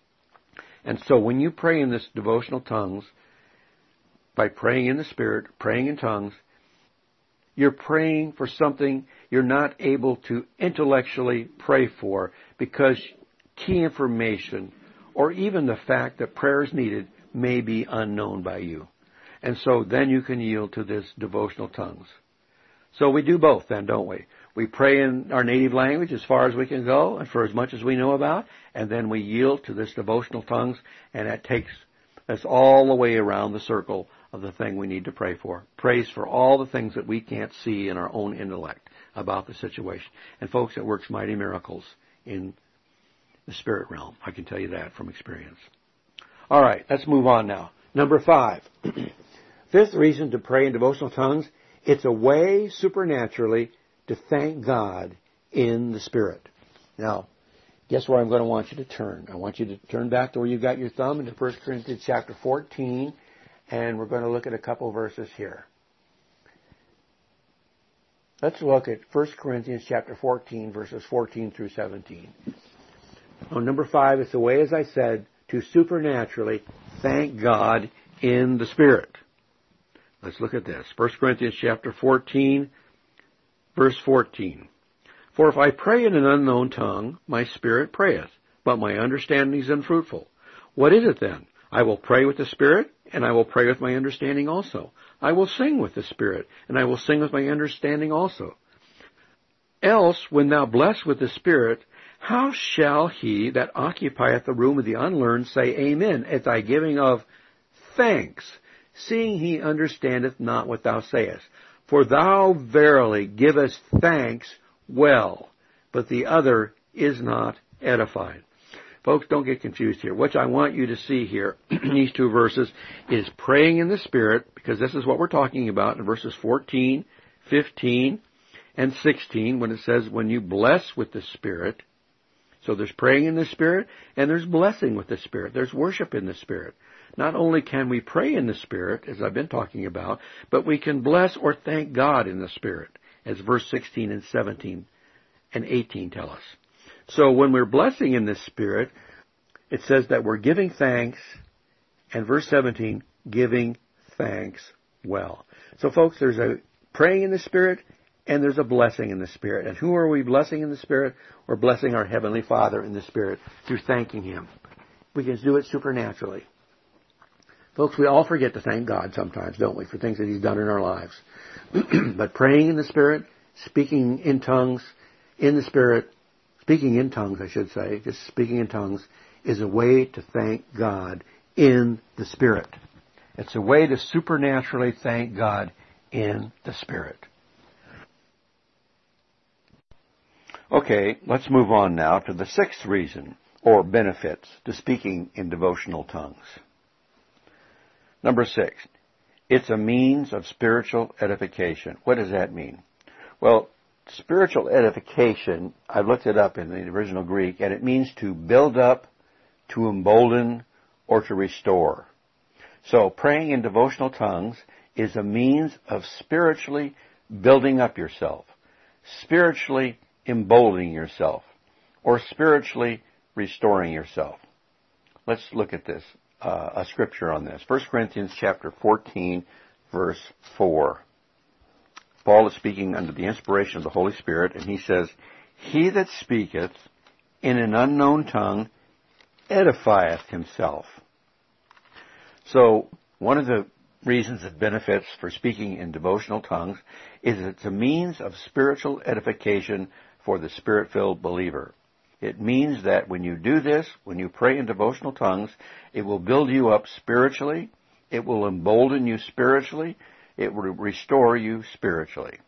And so when you pray in this devotional tongues, by praying in the Spirit, praying in tongues, you're praying for something you're not able to intellectually pray for because key information or even the fact that prayer is needed may be unknown by you. And so then you can yield to this devotional tongues. So we do both then, don't we? We pray in our native language as far as we can go and for as much as we know about, and then we yield to this devotional tongues, and that takes us all the way around the circle of the thing we need to pray for. Praise for all the things that we can't see in our own intellect about the situation. And folks, it works mighty miracles in the spirit realm. I can tell you that from experience. All right, let's move on now. Number 5. Fifth reason to pray in devotional tongues, it's a way supernaturally to thank God in the Spirit. Now, guess where I'm going to want you to turn? I want you to turn back to where you got your thumb into 1 Corinthians chapter 14, and we're going to look at a couple verses here. Let's look at 1 Corinthians chapter 14, verses 14 through 17. Number 5, it's the way, as I said, to supernaturally thank God in the Spirit. Let's look at this. 1 Corinthians chapter 14, verse 14. For if I pray in an unknown tongue, my spirit prayeth, but my understanding is unfruitful. What is it then? I will pray with the Spirit, and I will pray with my understanding also. I will sing with the Spirit, and I will sing with my understanding also. Else, when thou bless with the Spirit, how shall he that occupieth the room of the unlearned say Amen at thy giving of thanks, seeing he understandeth not what thou sayest? For thou verily givest thanks well, but the other is not edified. Folks, don't get confused here. What I want you to see here in these two verses is praying in the Spirit, because this is what we're talking about in verses 14, 15, and 16, when it says, when you bless with the Spirit. So there's praying in the Spirit, and there's blessing with the Spirit. There's worship in the Spirit. Not only can we pray in the Spirit, as I've been talking about, but we can bless or thank God in the Spirit, as verse 16 and 17 and 18 tell us. So when we're blessing in the Spirit, it says that we're giving thanks, and verse 17, giving thanks well. So folks, there's a praying in the Spirit, and there's a blessing in the Spirit. And who are we blessing in the Spirit? We're blessing our Heavenly Father in the Spirit through thanking Him. We can do it supernaturally. Folks, we all forget to thank God sometimes, don't we, for things that He's done in our lives. But praying in the Spirit, speaking in tongues in the Spirit, speaking in tongues, I should say, just speaking in tongues, is a way to thank God in the Spirit. It's a way to supernaturally thank God in the Spirit. Okay, let's move on now to the sixth reason, or benefits, to speaking in devotional tongues. Number 6, it's a means of spiritual edification. What does that mean? Well, spiritual edification, I've looked it up in the original Greek, and it means to build up, to embolden, or to restore. So praying in devotional tongues is a means of spiritually building up yourself, spiritually emboldening yourself, or spiritually restoring yourself. Let's look at this, a scripture on this. 1 Corinthians chapter 14, verse 4. Paul is speaking under the inspiration of the Holy Spirit, and he says, "He that speaketh in an unknown tongue edifieth himself." So, one of the reasons it benefits for speaking in devotional tongues is it's a means of spiritual edification for the Spirit-filled believer. It means that when you do this, when you pray in devotional tongues, it will build you up spiritually, it will embolden you spiritually, it will restore you spiritually.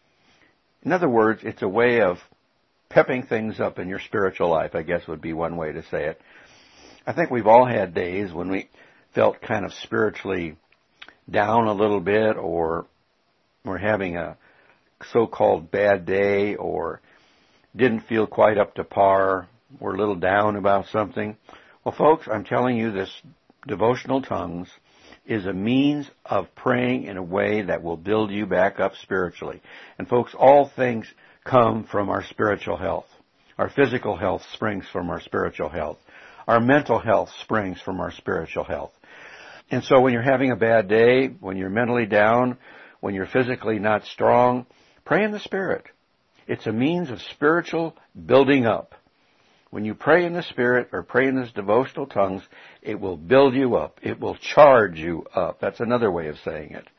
In other words, it's a way of pepping things up in your spiritual life, I guess would be one way to say it. I think we've all had days when we felt kind of spiritually down a little bit, or we're having a so-called bad day, or didn't feel quite up to par, we're a little down about something. Well, folks, I'm telling you, this devotional tongues is a means of praying in a way that will build you back up spiritually. And folks, all things come from our spiritual health. Our physical health springs from our spiritual health. Our mental health springs from our spiritual health. And so when you're having a bad day, when you're mentally down, when you're physically not strong, pray in the Spirit. It's a means of spiritual building up. When you pray in the Spirit or pray in this devotional tongues, it will build you up. It will charge you up. That's another way of saying it.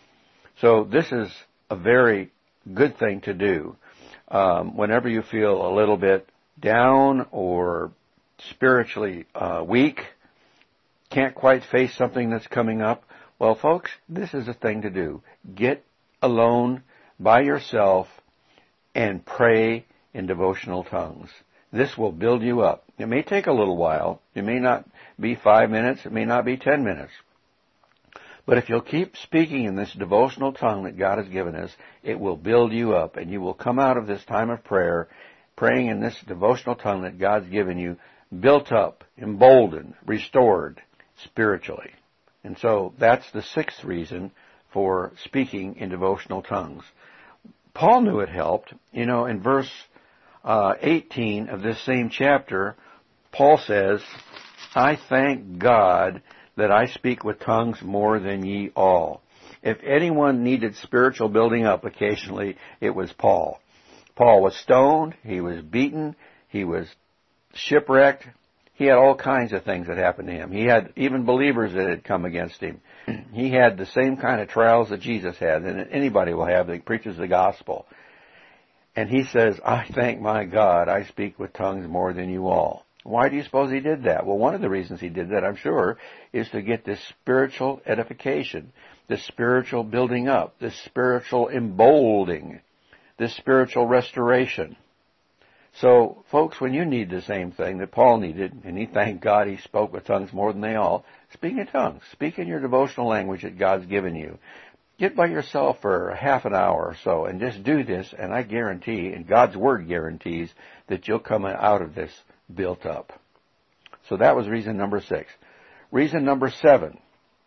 So this is a very good thing to do. Whenever you feel a little bit down or spiritually weak, can't quite face something that's coming up, well, folks, this is a thing to do. Get alone by yourself and pray in devotional tongues. This will build you up. It may take a little while. It may not be 5 minutes. It may not be 10 minutes. But if you'll keep speaking in this devotional tongue that God has given us, it will build you up, and you will come out of this time of prayer, praying in this devotional tongue that God's given you, built up, emboldened, restored spiritually. And so that's the sixth reason for speaking in devotional tongues. Paul knew it helped. You know, in verse 18 of this same chapter, Paul says, "I thank God that I speak with tongues more than ye all." If anyone needed spiritual building up occasionally, it was Paul. Paul was stoned, he was beaten, he was shipwrecked. He had all kinds of things that happened to him. He had even believers that had come against him. He had the same kind of trials that Jesus had, and anybody will have that preaches the gospel. And he says, "I thank my God, I speak with tongues more than you all." Why do you suppose he did that? Well, one of the reasons he did that, I'm sure, is to get this spiritual edification, this spiritual building up, this spiritual emboldening, this spiritual restoration. So, folks, when you need the same thing that Paul needed, and he thanked God he spoke with tongues more than they all, speak in tongues. Speak in your devotional language that God's given you. Get by yourself for half an hour or so and just do this, and I guarantee, and God's Word guarantees, that you'll come out of this built up. So that was reason number 6. Reason number 7.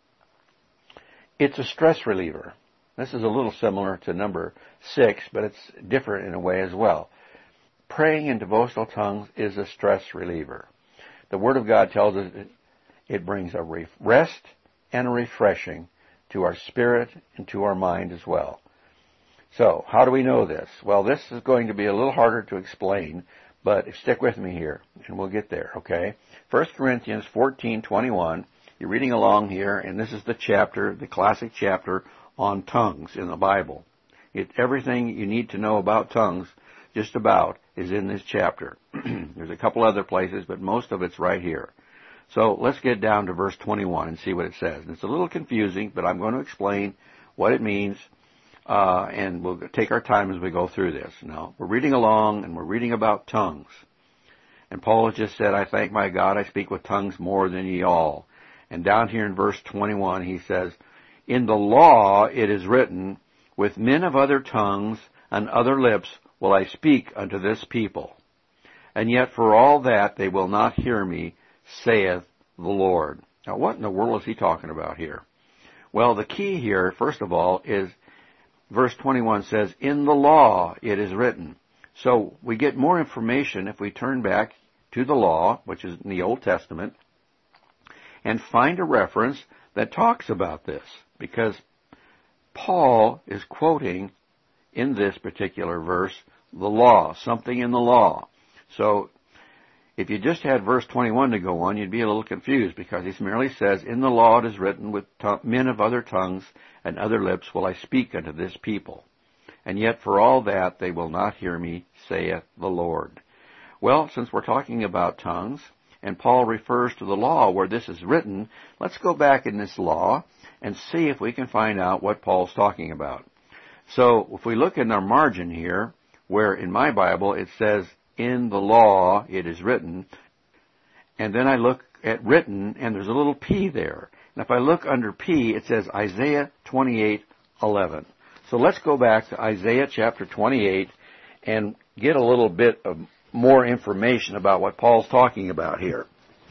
It's a stress reliever. This is a little similar to number 6, but it's different in a way as well. Praying in devotional tongues is a stress reliever. the Word of God tells us it brings a rest and a refreshing to our spirit and to our mind as well. So, how do we know this? Well, this is going to be a little harder to explain, but stick with me here, and we'll get there, okay? 1 Corinthians 14:21, you're reading along here, and this is the chapter, the classic chapter on tongues in the Bible. Everything you need to know about tongues, just about, is in this chapter. There's a couple other places, but most of it's right here. So let's get down to verse 21 and see what it says. And it's a little confusing, but I'm going to explain what it means, and we'll take our time as we go through this. Now, we're reading along, and we're reading about tongues. And Paul has just said, I thank my God, I speak with tongues more than ye all. And down here in verse 21, he says, in the law it is written, with men of other tongues and other lips will I speak unto this people. And yet for all that they will not hear me, saith the Lord. Now what in the world is he talking about here? Well, the key here, first of all, is verse 21 says, in the law it is written. So we get more information if we turn back to the law, which is in the Old Testament, and find a reference that talks about this. Because Paul is quoting in this particular verse the law, something in the law. So if you just had verse 21 to go on, you'd be a little confused, because he merely says, in the law it is written, with men of other tongues and other lips will I speak unto this people. And yet for all that they will not hear me, saith the Lord. Well, since we're talking about tongues, and Paul refers to the law where this is written, let's go back in this law and see if we can find out what Paul's talking about. So if we look in our margin here, where in my Bible it says, in the law it is written, and then I look at written, and there's a little P there. And if I look under P, it says Isaiah 28:11. So let's go back to Isaiah chapter 28 and get a little bit of more information about what Paul's talking about here.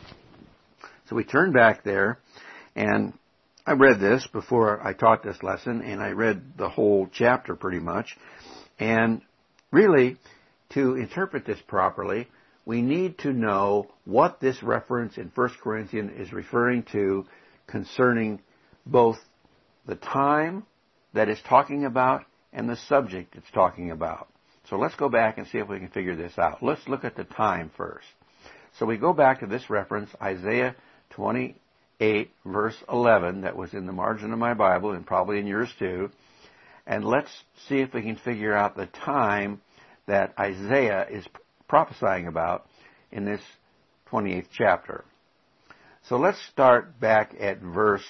So we turn back there, and I read this before I taught this lesson, and I read the whole chapter pretty much. And really, to interpret this properly, we need to know what this reference in 1 Corinthians is referring to concerning both the time that it's talking about and the subject it's talking about. So let's go back and see if we can figure this out. Let's look at the time first. So we go back to this reference, Isaiah 28, verse 11, that was in the margin of my Bible and probably in yours too. And let's see if we can figure out the time that Isaiah is prophesying about in this 28th chapter. So let's start back at verse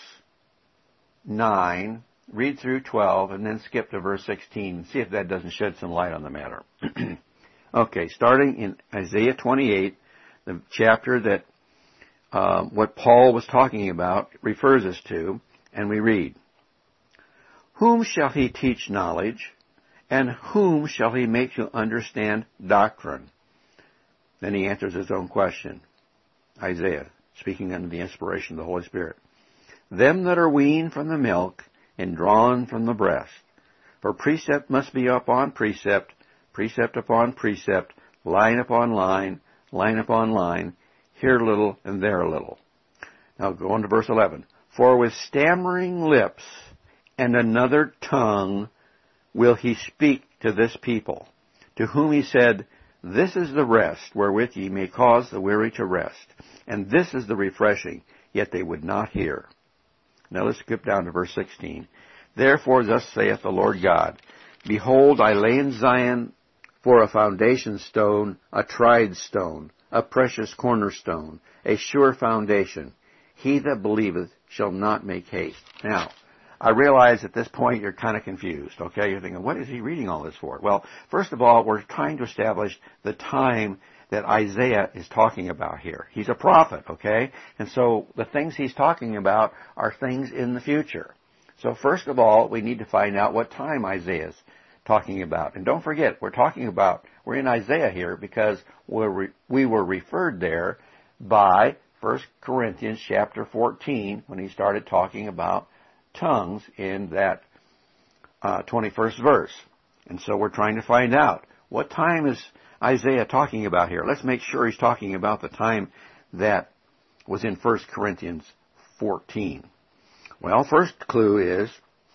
9, read through 12, and then skip to verse 16 and see if that doesn't shed some light on the matter. Okay, starting in Isaiah 28, the chapter that what Paul was talking about refers us to, and we read, whom shall he teach knowledge, and whom shall he make to understand doctrine? Then he answers his own question. Isaiah, speaking under the inspiration of the Holy Spirit. Them that are weaned from the milk, and drawn from the breast. For precept must be upon precept, precept upon precept, line upon line, line upon line, here a little and there a little. Now go on to verse 11. For with stammering lips and another tongue will he speak to this people, to whom he said, this is the rest wherewith ye may cause the weary to rest, and this is the refreshing, yet they would not hear. Now let's skip down to verse 16. Therefore thus saith the Lord God, behold, I lay in Zion for a foundation stone, a tried stone, a precious cornerstone, a sure foundation. He that believeth shall not make haste. Now, I realize at this point you're kind of confused, okay? You're thinking, what is he reading all this for? Well, first of all, we're trying to establish the time that Isaiah is talking about here. He's a prophet, okay? And so the things he's talking about are things in the future. So first of all, we need to find out what time Isaiah is talking about. And don't forget, we're in Isaiah here because we were referred there by 1 Corinthians chapter 14 when he started talking about tongues in that 21st verse. And so we're trying to find out what time is Isaiah talking about here. Let's make sure he's talking about the time that was in 1 Corinthians 14? Well, first clue is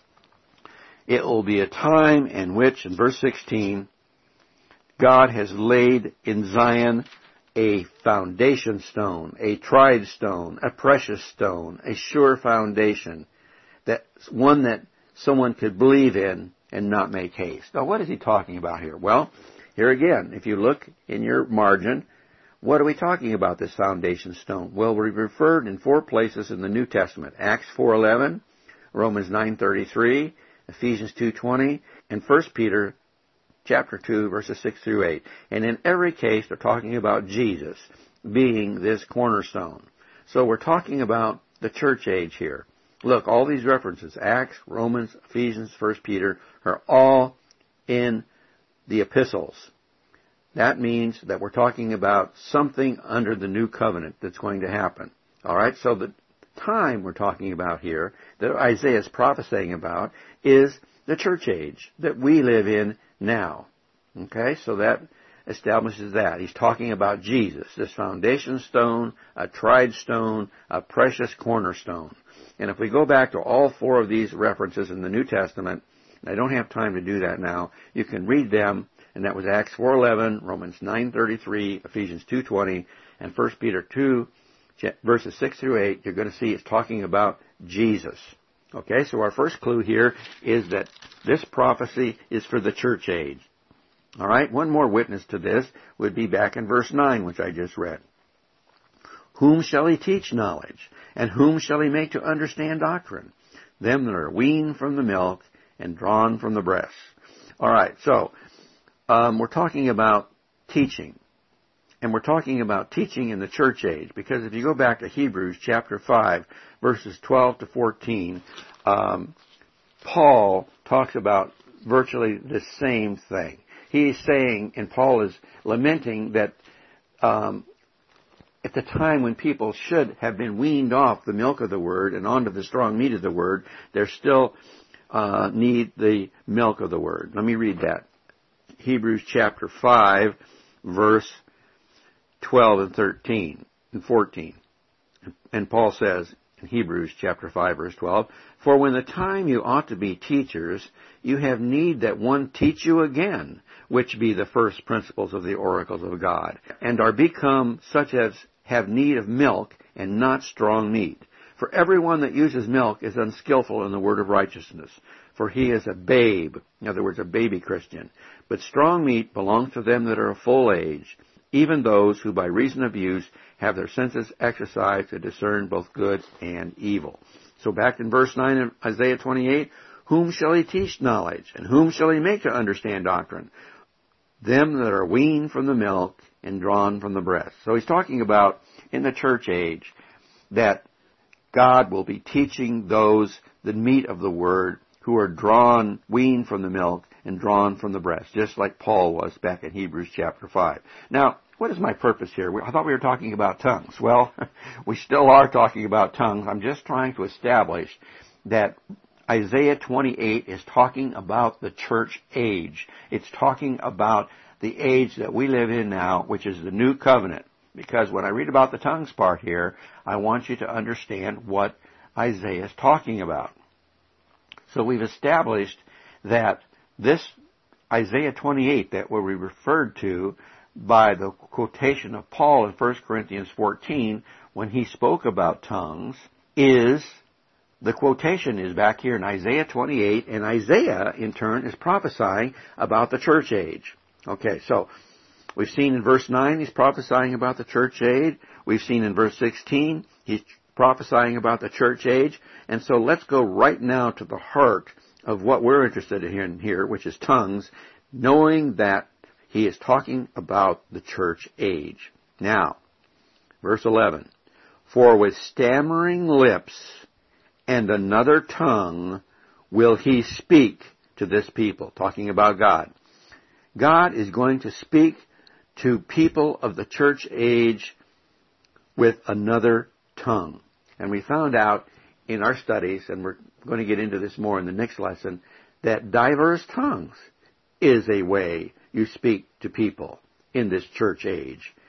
it will be a time in which, in verse 16, God has laid in Zion a foundation stone, a tried stone, a precious stone, a sure foundation, that one that someone could believe in and not make haste. Now, what is he talking about here? Well, here again, if you look in your margin, what are we talking about, this foundation stone? Well, we're referred in 4 places in the New Testament: Acts 4:11, Romans 9:33, Ephesians 2:20, and 1 Peter chapter 2, verses 6 through 8. And in every case, they're talking about Jesus being this cornerstone. So we're talking about the church age here. Look, all these references, Acts, Romans, Ephesians, 1 Peter, are all in the epistles. That means that we're talking about something under the new covenant that's going to happen. All right, so the time we're talking about here, that Isaiah is prophesying about, is the church age that we live in now. Okay, so that establishes that. He's talking about Jesus, this foundation stone, a tried stone, a precious cornerstone. And if we go back to all 4 of these references in the New Testament, and I don't have time to do that now, you can read them, and that was Acts 4:11, Romans 9:33, Ephesians 2:20, and 1 Peter 2, verses 6 through 8. You're going to see it's talking about Jesus. Okay, so our first clue here is that this prophecy is for the church age. All right, one more witness to this would be back in verse 9, which I just read. Whom shall he teach knowledge? And whom shall he make to understand doctrine? Them that are weaned from the milk and drawn from the breast. All right, so we're talking about teaching. And we're talking about teaching in the church age, because if you go back to Hebrews chapter 5, verses 12 to 14, Paul talks about virtually the same thing. He's saying, and Paul is lamenting, that at the time when people should have been weaned off the milk of the Word and onto the strong meat of the Word, they still need the milk of the Word. Let me read that. Hebrews chapter 5, verse 12 and 13 and 14. And Paul says in Hebrews chapter 5, verse 12, For when the time you ought to be teachers, you have need that one teach you again, which be the first principles of the oracles of God, and are become such as have need of milk and not strong meat. For everyone that uses milk is unskillful in the word of righteousness, for he is a babe, in other words, a baby Christian. But strong meat belongs to them that are of full age, even those who by reason of use have their senses exercised to discern both good and evil. So back in verse 9 of Isaiah 28, whom shall he teach knowledge, and whom shall he make to understand doctrine? Them that are weaned from the milk and drawn from the breast. So he's talking about in the church age that God will be teaching those the meat of the word who are weaned from the milk and drawn from the breast, just like Paul was back in Hebrews chapter 5. Now, what is my purpose here? I thought we were talking about tongues. Well, we still are talking about tongues. I'm just trying to establish that Isaiah 28 is talking about the church age. It's talking about the age that we live in now, which is the new covenant. Because when I read about the tongues part here, I want you to understand what Isaiah is talking about. So we've established that this Isaiah 28 that we referred to by the quotation of Paul in 1 Corinthians 14 when he spoke about tongues is, the quotation is back here in Isaiah 28, and Isaiah in turn is prophesying about the church age. Okay, so we've seen in verse 9 he's prophesying about the church age. We've seen in verse 16 he's prophesying about the church age. And so let's go right now to the heart of what we're interested in here, which is tongues, knowing that he is talking about the church age. Now, verse 11, For with stammering lips and another tongue will he speak to this people, talking about God. God is going to speak to people of the church age with another tongue. And we found out in our studies, and we're going to get into this more in the next lesson, that diverse tongues is a way you speak to people in this church age.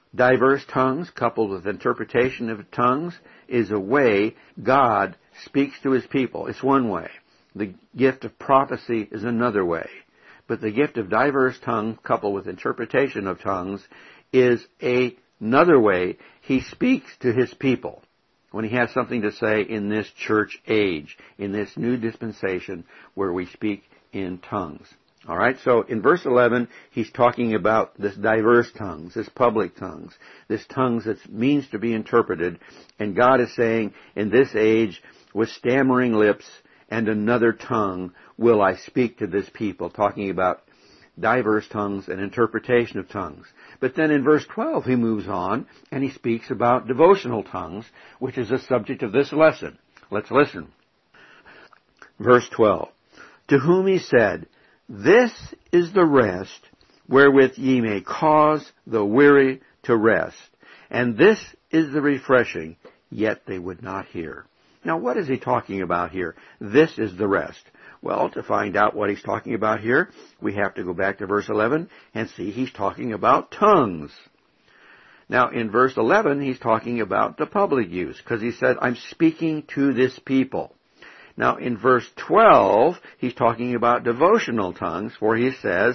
diverse tongues coupled with interpretation of tongues is a way God speaks to His people. It's one way. The gift of prophecy is another way. But the gift of diverse tongues coupled with interpretation of tongues is another way He speaks to His people when He has something to say in this church age, in this new dispensation where we speak in tongues. All right, so in verse 11, He's talking about this diverse tongues, this public tongues, this tongues that means to be interpreted. And God is saying, in this age, with stammering lips and another tongue will I speak to this people, talking about diverse tongues and interpretation of tongues. But then in verse 12, He moves on and He speaks about devotional tongues, which is the subject of this lesson. Let's listen. Verse 12. To whom He said, This is the rest wherewith ye may cause the weary to rest, and this is the refreshing, yet they would not hear. Now, what is He talking about here? This is the rest. Well, to find out what He's talking about here, we have to go back to verse 11 and see He's talking about tongues. Now, in verse 11, He's talking about the public use, because He said, I'm speaking to this people. Now, in verse 12, He's talking about devotional tongues, for He says,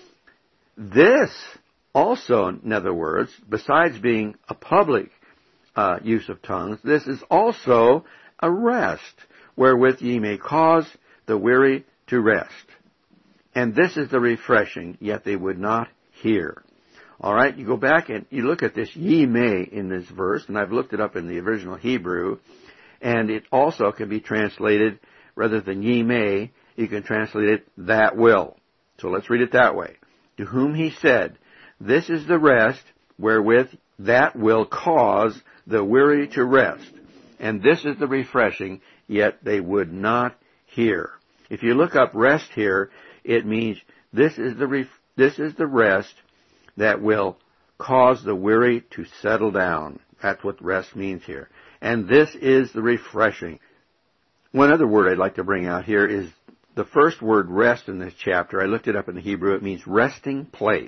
this also, in other words, besides being a public use of tongues, this is also a rest, wherewith ye may cause the weary to rest. And this is the refreshing, yet they would not hear. All right, you go back and you look at this ye may in this verse, and I've looked it up in the original Hebrew, and it also can be translated, rather than ye may, you can translate it that will. So let's read it that way. To whom He said, This is the rest wherewith that will cause the weary to rest. And this is the refreshing, yet they would not hear. If you look up rest here, it means this is the rest that will cause the weary to settle down. That's what rest means here. And this is the refreshing. One other word I'd like to bring out here is the first word rest in this chapter. I looked it up in the Hebrew. It means resting place.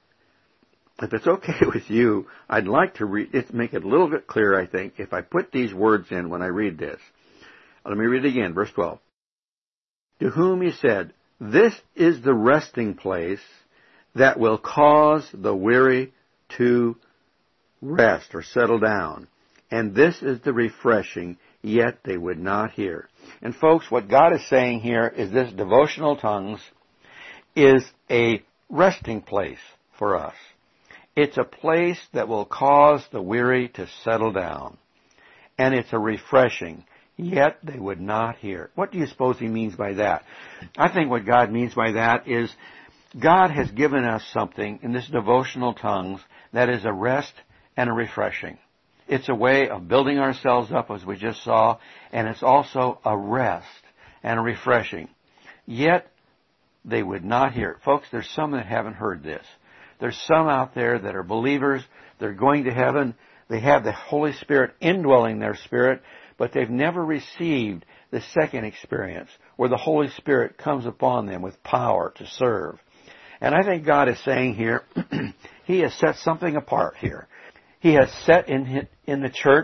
If it's okay with you, I'd like to make it a little bit clearer, I think, if I put these words in when I read this. Let me read it again, verse 12. To whom He said, This is the resting place that will cause the weary to rest or settle down. And this is the refreshing, yet they would not hear. And folks, what God is saying here is this devotional tongues is a resting place for us. It's a place that will cause the weary to settle down. And it's a refreshing, yet they would not hear. What do you suppose He means by that? I think what God means by that is God has given us something in this devotional tongues that is a rest and a refreshing. It's a way of building ourselves up, as we just saw, and it's also a rest and a refreshing. Yet they would not hear it. Folks, there's some that haven't heard this. There's some out there that are believers. They're going to heaven. They have the Holy Spirit indwelling their spirit, but they've never received the second experience where the Holy Spirit comes upon them with power to serve. And I think God is saying here, He has set something apart here. He has set in the church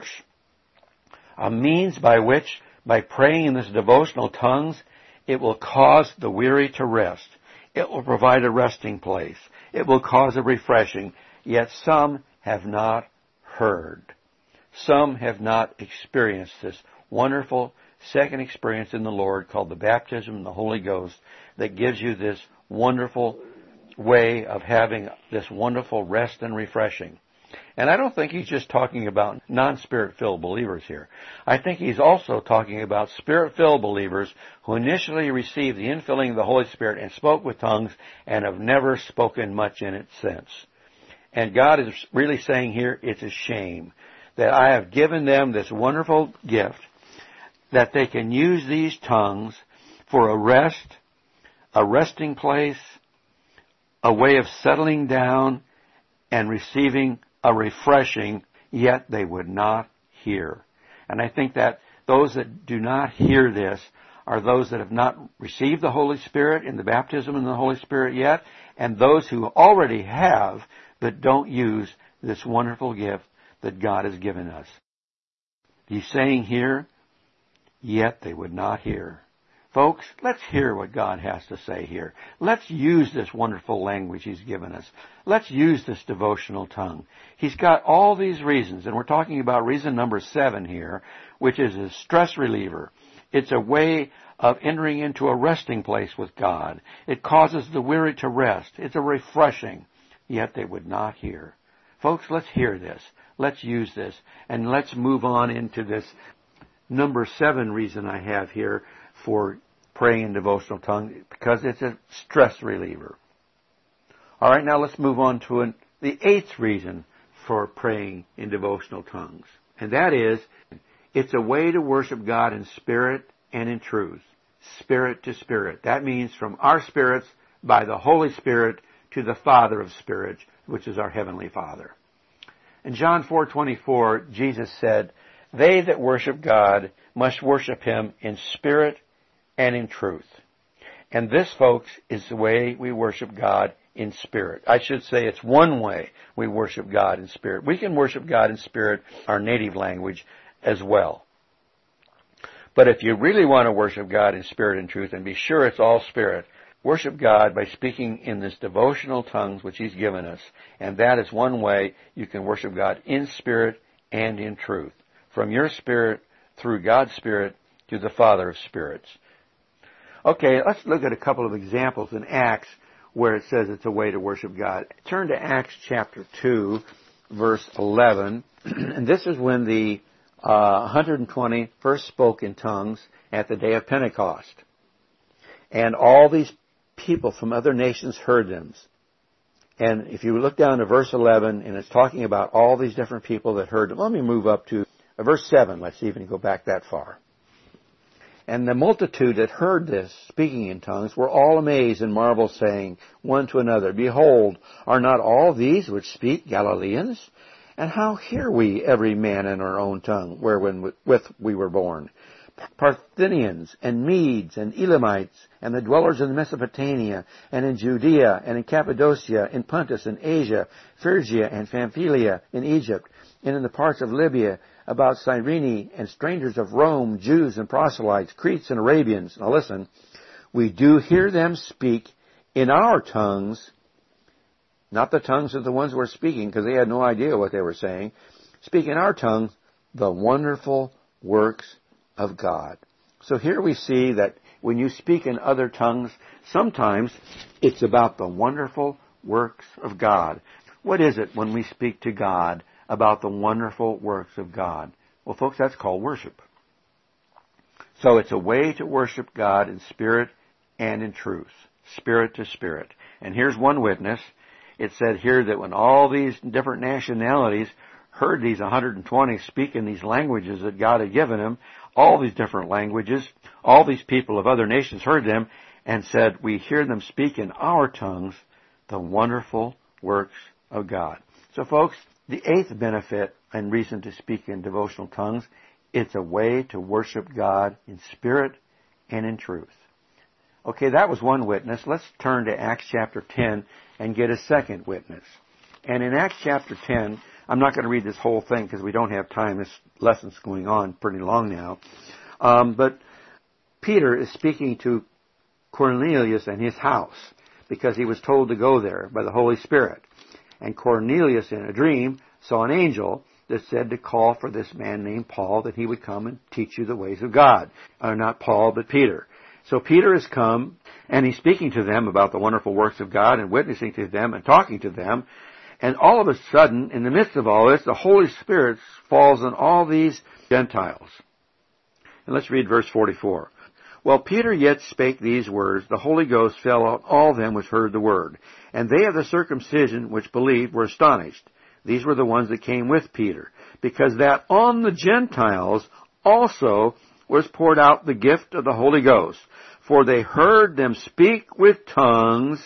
a means by which, by praying in this devotional tongues, it will cause the weary to rest. It will provide a resting place. It will cause a refreshing. Yet some have not heard. Some have not experienced this wonderful second experience in the Lord called the baptism in the Holy Ghost that gives you this wonderful way of having this wonderful rest and refreshing. And I don't think He's just talking about non-Spirit-filled believers here. I think He's also talking about Spirit-filled believers who initially received the infilling of the Holy Spirit and spoke with tongues and have never spoken much in it since. And God is really saying here, it's a shame that I have given them this wonderful gift that they can use these tongues for a rest, a resting place, a way of settling down and receiving a refreshing, yet they would not hear. And I think that those that do not hear this are those that have not received the Holy Spirit in the baptism in the Holy Spirit yet, and those who already have but don't use this wonderful gift that God has given us. He's saying here, yet they would not hear. Folks, let's hear what God has to say here. Let's use this wonderful language He's given us. Let's use this devotional tongue. He's got all these reasons, and we're talking about reason number 7 here, which is a stress reliever. It's a way of entering into a resting place with God. It causes the weary to rest. It's a refreshing. Yet they would not hear. Folks, let's hear this. Let's use this. And let's move on into this number 7 reason I have here for praying in devotional tongue, because it's a stress reliever. All right, now let's move on to the 8th reason for praying in devotional tongues. And that is, it's a way to worship God in spirit and in truth. Spirit to spirit. That means from our spirits by the Holy Spirit to the Father of spirits, which is our Heavenly Father. In John 4:24, Jesus said, "They that worship God must worship Him in spirit and in truth." And this, folks, is the way we worship God in spirit. I should say it's one way we worship God in spirit. We can worship God in spirit, our native language, as well. But if you really want to worship God in spirit and truth, and be sure it's all spirit, worship God by speaking in this devotional tongues which He's given us. And that is one way you can worship God in spirit and in truth. From your spirit, through God's Spirit, to the Father of spirits. Okay, let's look at a couple of examples in Acts where it says it's a way to worship God. Turn to Acts chapter 2, verse 11. And this is when the 120 first spoke in tongues at the day of Pentecost. And all these people from other nations heard them. And if you look down to verse 11, and it's talking about all these different people that heard them. Let me move up to verse 7. Let's see if we can go back that far. And the multitude that heard this, speaking in tongues, were all amazed and marveled, saying one to another, "Behold, are not all these which speak Galileans? And how hear we every man in our own tongue, wherewith we were born? Parthians, and Medes, and Elamites, and the dwellers in Mesopotamia, and in Judea, and in Cappadocia, in Pontus, and Asia, Phrygia, and Pamphylia, in Egypt, and in the parts of Libya, about Cyrene, and strangers of Rome, Jews and proselytes, Cretes and Arabians." Now listen, "we do hear them speak in our tongues," not the tongues of the ones who were speaking, because they had no idea what they were saying, "speak in our tongues the wonderful works of God." So here we see that when you speak in other tongues, sometimes it's about the wonderful works of God. What is it when we speak to God about the wonderful works of God? Well, folks, that's called worship. So it's a way to worship God in spirit and in truth, spirit to spirit. And here's one witness. It said here that when all these different nationalities heard these 120 speak in these languages that God had given them, all these different languages, all these people of other nations heard them and said, "We hear them speak in our tongues the wonderful works of God." So, folks, the 8th benefit and reason to speak in devotional tongues, it's a way to worship God in spirit and in truth. Okay, that was one witness. Let's turn to Acts chapter 10 and get a second witness. And in Acts chapter 10, I'm not going to read this whole thing because we don't have time. This lesson's going on pretty long now. But Peter is speaking to Cornelius and his house because he was told to go there by the Holy Spirit. And Cornelius, in a dream, saw an angel that said to call for this man named Paul, that he would come and teach you the ways of God. Not Paul, but Peter. So Peter has come, and he's speaking to them about the wonderful works of God and witnessing to them and talking to them. And all of a sudden, in the midst of all this, the Holy Spirit falls on all these Gentiles. And let's read verse 44. "While Peter yet spake these words, the Holy Ghost fell on all them which heard the word. And they of the circumcision which believed were astonished." These were the ones that came with Peter, "because that on the Gentiles also was poured out the gift of the Holy Ghost. For they heard them speak with tongues."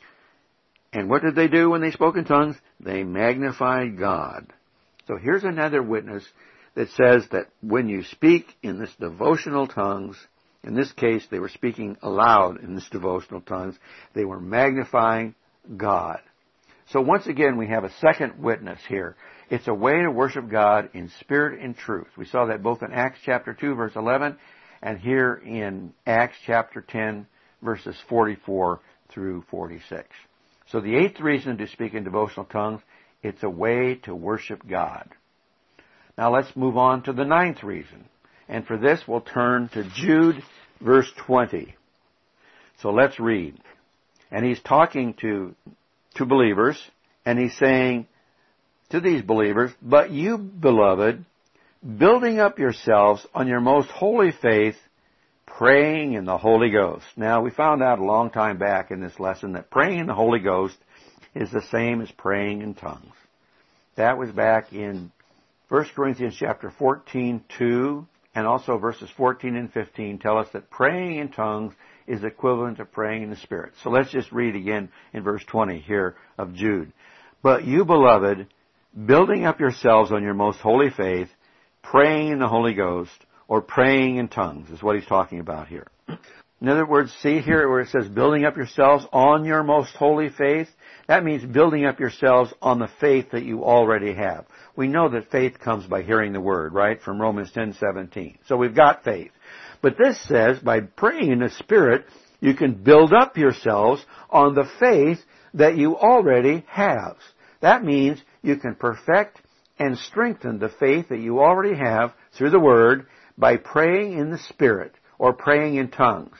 And what did they do when they spoke in tongues? They magnified God. So here's another witness that says that when you speak in this devotional tongues, in this case they were speaking aloud in this devotional tongues, they were magnifying God. So once again, we have a second witness here. It's a way to worship God in spirit and truth. We saw that both in Acts chapter 2, verse 11, and here in Acts chapter 10, verses 44 through 46. So the eighth reason to speak in devotional tongues, it's a way to worship God. Now let's move on to the ninth reason. And for this, we'll turn to Jude, verse 20. So let's read. And he's talking to believers, and he's saying to these believers, "But you, beloved, building up yourselves on your most holy faith, praying in the Holy Ghost." Now, we found out a long time back in this lesson that praying in the Holy Ghost is the same as praying in tongues. That was back in 1 Corinthians chapter 14, 2, and also verses 14 and 15 tell us that praying in tongues is equivalent to praying in the Spirit. So let's just read again in verse 20 here of Jude. "But you, beloved, building up yourselves on your most holy faith, praying in the Holy Ghost," or praying in tongues is what he's talking about here. In other words, see here where it says building up yourselves on your most holy faith? That means building up yourselves on the faith that you already have. We know that faith comes by hearing the Word, right? From Romans 10:17. So we've got faith. But this says, by praying in the Spirit, you can build up yourselves on the faith that you already have. That means you can perfect and strengthen the faith that you already have through the Word by praying in the Spirit or praying in tongues.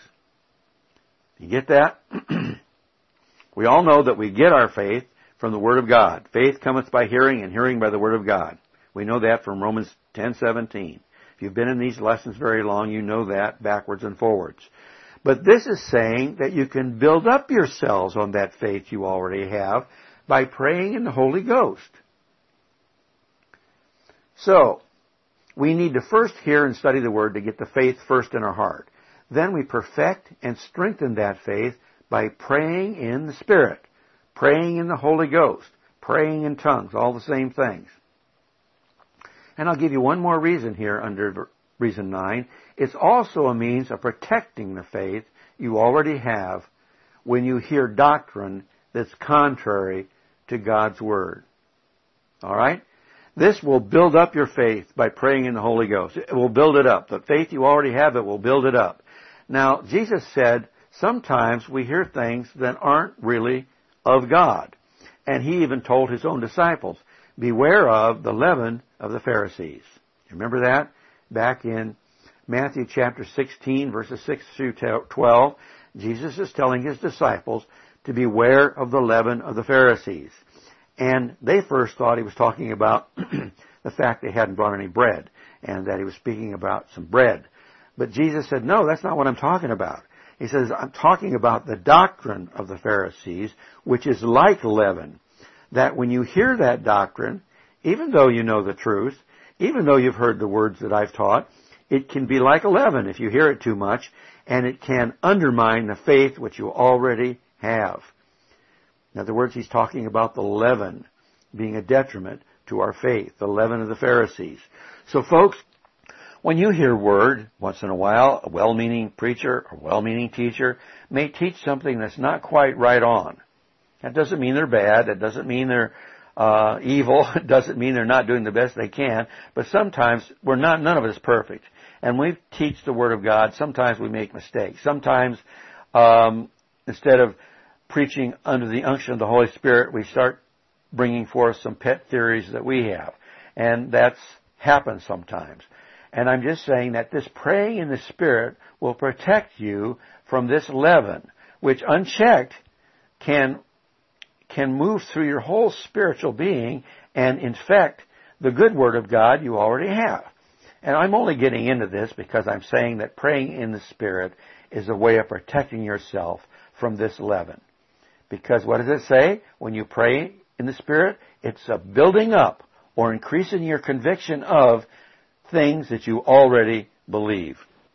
You get that? We all know that we get our faith from the Word of God. Faith cometh by hearing, and hearing by the Word of God. We know that from Romans 10:17. If you've been in these lessons very long, you know that backwards and forwards. But this is saying that you can build up yourselves on that faith you already have by praying in the Holy Ghost. So, we need to first hear and study the Word to get the faith first in our heart. Then we perfect and strengthen that faith by praying in the Spirit, praying in the Holy Ghost, praying in tongues, all the same things. And I'll give you one more reason here under reason 9. It's also a means of protecting the faith you already have when you hear doctrine that's contrary to God's Word. All right? This will build up your faith by praying in the Holy Ghost. It will build it up. The faith you already have, it will build it up. Now, Jesus said sometimes we hear things that aren't really of God. And he even told his own disciples, beware of the leaven of the Pharisees. Remember that? Back in Matthew chapter 16, verses 6 through 12, Jesus is telling his disciples to beware of the leaven of the Pharisees. And they first thought he was talking about the fact they hadn't brought any bread, and that he was speaking about some bread. But Jesus said, no, that's not what I'm talking about. He says, I'm talking about the doctrine of the Pharisees, which is like leaven. That when you hear that doctrine, even though you know the truth, even though you've heard the words that I've taught, it can be like a leaven if you hear it too much, and it can undermine the faith which you already have. In other words, he's talking about the leaven being a detriment to our faith, the leaven of the Pharisees. So folks, when you hear word, once in a while, a well-meaning preacher or well-meaning teacher may teach something that's not quite right on. That doesn't mean they're bad. That doesn't mean they're evil. It doesn't mean they're not doing the best they can. But sometimes none of it is perfect. And when we teach the Word of God, sometimes we make mistakes. Sometimes instead of preaching under the unction of the Holy Spirit, we start bringing forth some pet theories that we have. And that's happened sometimes. And I'm just saying that this praying in the Spirit will protect you from this leaven, which unchecked can move through your whole spiritual being and infect the good Word of God you already have. And I'm only getting into this because I'm saying that praying in the Spirit is a way of protecting yourself from this leaven. Because what does it say? When you pray in the Spirit, it's a building up or increasing your conviction of things that you already believe.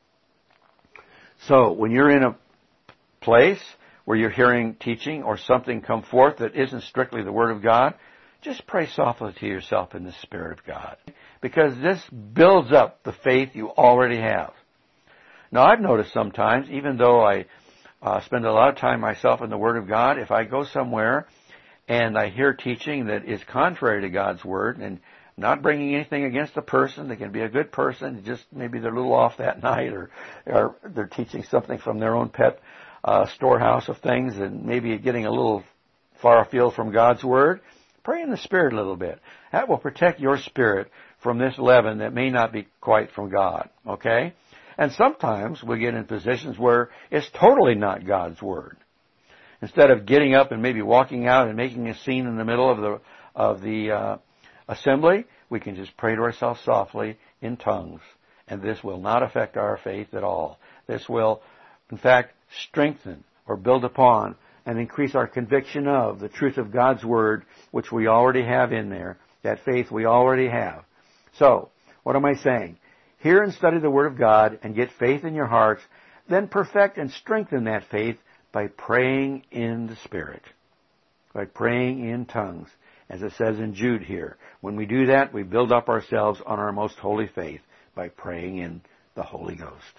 So, when you're in a place where you're hearing teaching or something come forth that isn't strictly the Word of God, just pray softly to yourself in the Spirit of God. Because this builds up the faith you already have. Now, I've noticed sometimes, even though I spend a lot of time myself in the Word of God, if I go somewhere and I hear teaching that is contrary to God's Word, and not bringing anything against the person. They can be a good person, just maybe they're a little off that night, or they're teaching something from their own pet storehouse of things, and maybe getting a little far afield from God's Word. Pray in the Spirit a little bit. That will protect your spirit from this leaven that may not be quite from God, okay? And sometimes we get in positions where it's totally not God's Word. Instead of getting up and maybe walking out and making a scene in the middle of the assembly, we can just pray to ourselves softly in tongues. And this will not affect our faith at all. This will, in fact, strengthen or build upon and increase our conviction of the truth of God's Word, which we already have in there, that faith we already have. So, what am I saying? Hear and study the Word of God and get faith in your hearts, then perfect and strengthen that faith by praying in the Spirit, by praying in tongues, as it says in Jude here. When we do that, we build up ourselves on our most holy faith by praying in the Holy Ghost.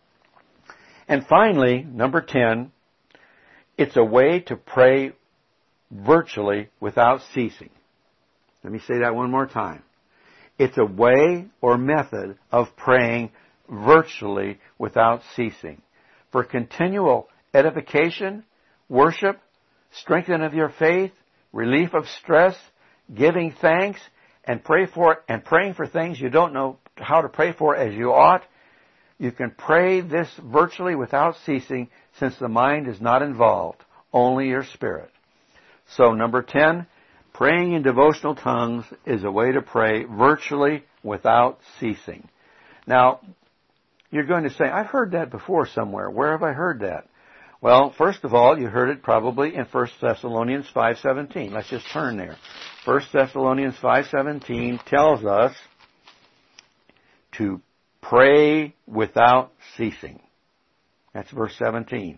And finally, number 10, it's a way to pray virtually without ceasing. Let me say that one more time. It's a way or method of praying virtually without ceasing. For continual edification, worship, strengthening of your faith, relief of stress, giving thanks, and praying for things you don't know how to pray for as you ought. You can pray this virtually without ceasing, since the mind is not involved, only your spirit. So number 10, praying in devotional tongues is a way to pray virtually without ceasing. Now, you're going to say, I've heard that before somewhere. Where have I heard that? Well, first of all, you heard it probably in 1 Thessalonians 5:17. Let's just turn there. 1 Thessalonians 5:17 tells us to pray without ceasing. That's verse 17.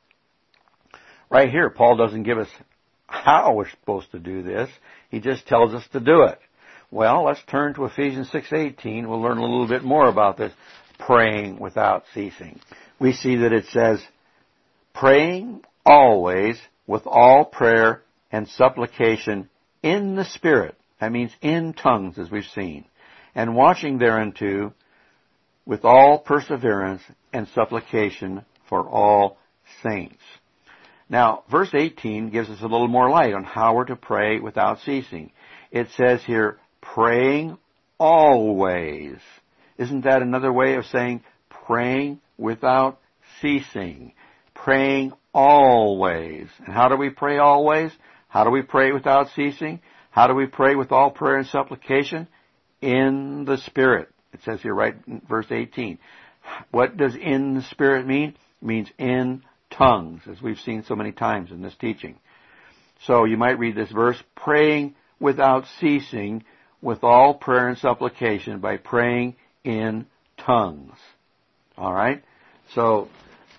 Right here, Paul doesn't give us how we're supposed to do this. He just tells us to do it. Well, let's turn to Ephesians 6:18. We'll learn a little bit more about this praying without ceasing. We see that it says, praying always with all prayer and supplication in the Spirit. That means in tongues, as we've seen. And watching thereunto with all perseverance and supplication for all saints. Now, verse 18 gives us a little more light on how we're to pray without ceasing. It says here, praying always. Isn't that another way of saying praying without ceasing? Praying always. And how do we pray always? How do we pray without ceasing? How do we pray with all prayer and supplication? In the Spirit. It says here right in verse 18. What does in the Spirit mean? It means in tongues, as we've seen so many times in this teaching. So you might read this verse, praying without ceasing with all prayer and supplication by praying in tongues. All right? So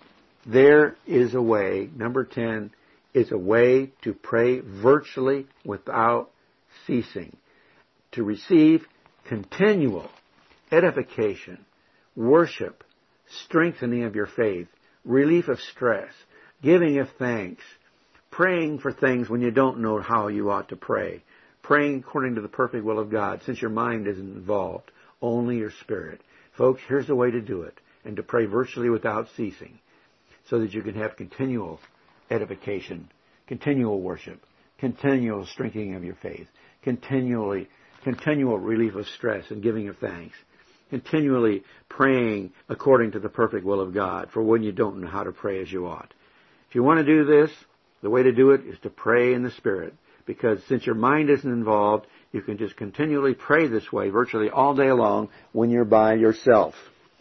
there is a way, number 10, is a way to pray virtually without ceasing, to receive continual edification, worship, strengthening of your faith, relief of stress, giving of thanks, praying for things when you don't know how you ought to pray, praying according to the perfect will of God, since your mind isn't involved, only your spirit. Folks, here's the way to do it, and to pray virtually without ceasing, so that you can have continual edification, continual worship, continual strengthening of your faith, continual relief of stress and giving of thanks, continually praying according to the perfect will of God for when you don't know how to pray as you ought. If you want to do this, the way to do it is to pray in the Spirit, because since your mind isn't involved, you can just continually pray this way virtually all day long when you're by yourself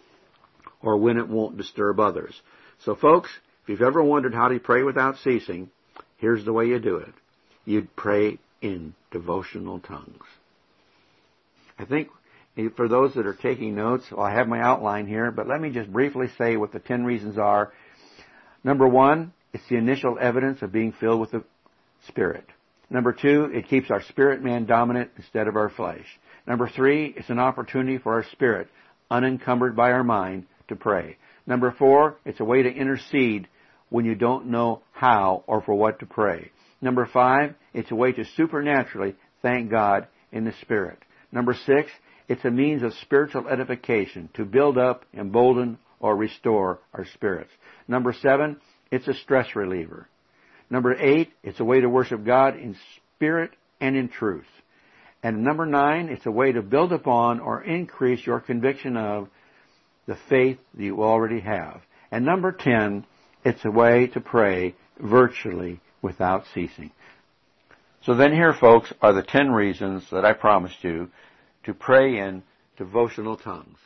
or when it won't disturb others. So folks, if you've ever wondered how to pray without ceasing, here's the way you do it. You'd pray in devotional tongues. I think for those that are taking notes, well, I have my outline here, but let me just briefly say what the 10 reasons are. Number 1, it's the initial evidence of being filled with the Spirit. Number 2, it keeps our spirit man dominant instead of our flesh. Number 3, it's an opportunity for our spirit, unencumbered by our mind, to pray. Number 4, it's a way to intercede when you don't know how or for what to pray. Number 5, it's a way to supernaturally thank God in the Spirit. Number 6, it's a means of spiritual edification to build up, embolden, or restore our spirits. Number 7, it's a stress reliever. Number 8, it's a way to worship God in spirit and in truth. And number 9, it's a way to build upon or increase your conviction of the faith that you already have. And number 10, it's a way to pray virtually without ceasing. So then here, folks, are the 10 reasons that I promised you to pray in devotional tongues.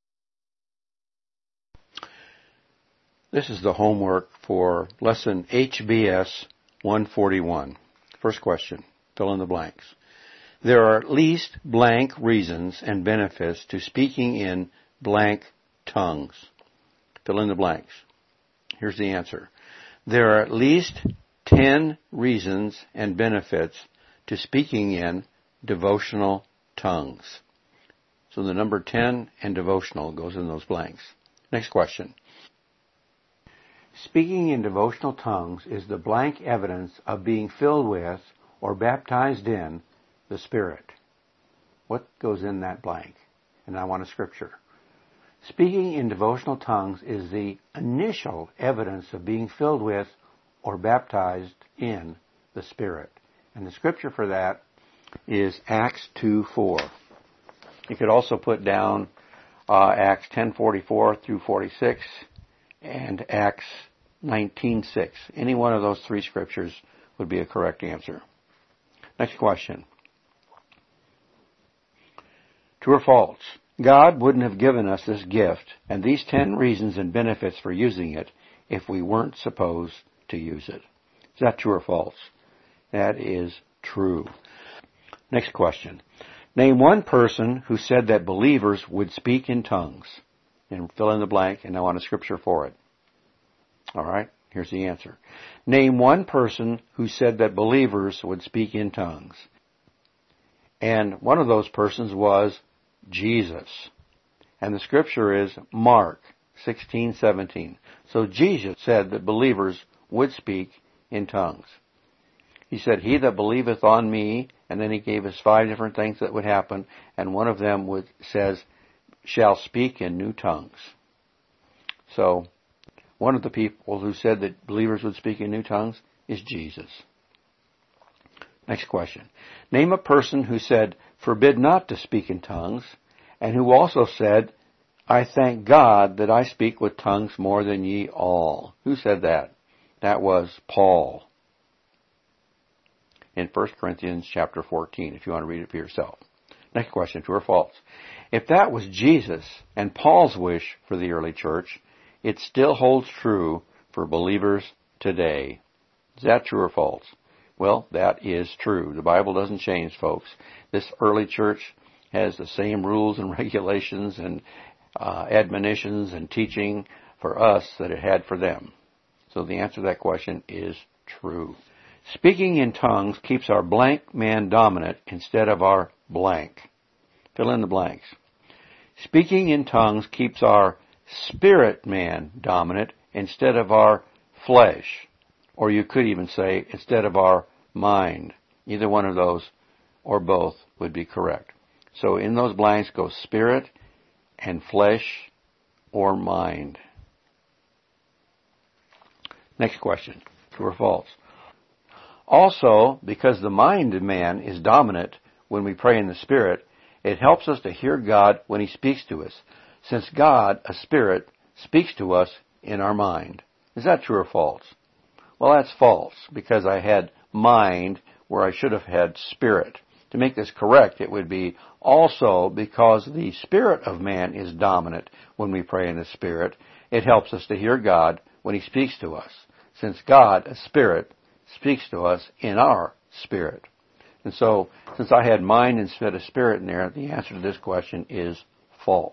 This is the homework for lesson HBS 141. First question, fill in the blanks. There are at least blank reasons and benefits to speaking in blank tongues. Fill in the blanks. Here's the answer. There are at least 10 reasons and benefits to speaking in devotional tongues. So the number 10 and devotional goes in those blanks. Next question. Speaking in devotional tongues is the blank evidence of being filled with or baptized in the Spirit. What goes in that blank? And I want a scripture. Speaking in devotional tongues is the initial evidence of being filled with or baptized in the Spirit. And the scripture for that is Acts 2:4. You could also put down Acts 10:44 through 46 and Acts 19:6. Any one of those 3 scriptures would be a correct answer. Next question. True or false? God wouldn't have given us this gift and these 10 reasons and benefits for using it if we weren't supposed to use it. Is that true or false? That is true. Next question. Name one person who said that believers would speak in tongues. And fill in the blank, and I want a scripture for it. All right, here's the answer. Name one person who said that believers would speak in tongues. And one of those persons was Jesus. And the scripture is Mark 16:17. So Jesus said that believers would speak in tongues. He said, he that believeth on me, and then he gave us 5 different things that would happen, and one of them says, shall speak in new tongues. So, one of the people who said that believers would speak in new tongues is Jesus. Next question. Name a person who said, forbid not to speak in tongues, and who also said, I thank God that I speak with tongues more than ye all. Who said that? That was Paul. In 1 Corinthians chapter 14, if you want to read it for yourself. Next question, true or false? If that was Jesus and Paul's wish for the early church, it still holds true for believers today. Is that true or false? Well, that is true. The Bible doesn't change, folks. This early church has the same rules and regulations and admonitions and teaching for us that it had for them. So the answer to that question is true. Speaking in tongues keeps our blank man dominant instead of our blank. Fill in the blanks. Speaking in tongues keeps our spirit man dominant instead of our flesh. Or you could even say instead of our mind. Either one of those or both would be correct. So in those blanks go spirit and flesh or mind. Next question. True or false? Also, because the mind man is dominant when we pray in the Spirit, it helps us to hear God when He speaks to us, since God, a Spirit, speaks to us in our mind. Is that true or false? Well, that's false, because I had mind where I should have had spirit. To make this correct, it would be also because the spirit of man is dominant when we pray in the Spirit, it helps us to hear God when He speaks to us, since God, a Spirit, speaks to us in our spirit. And so, since I had mind instead of spirit in there, the answer to this question is false.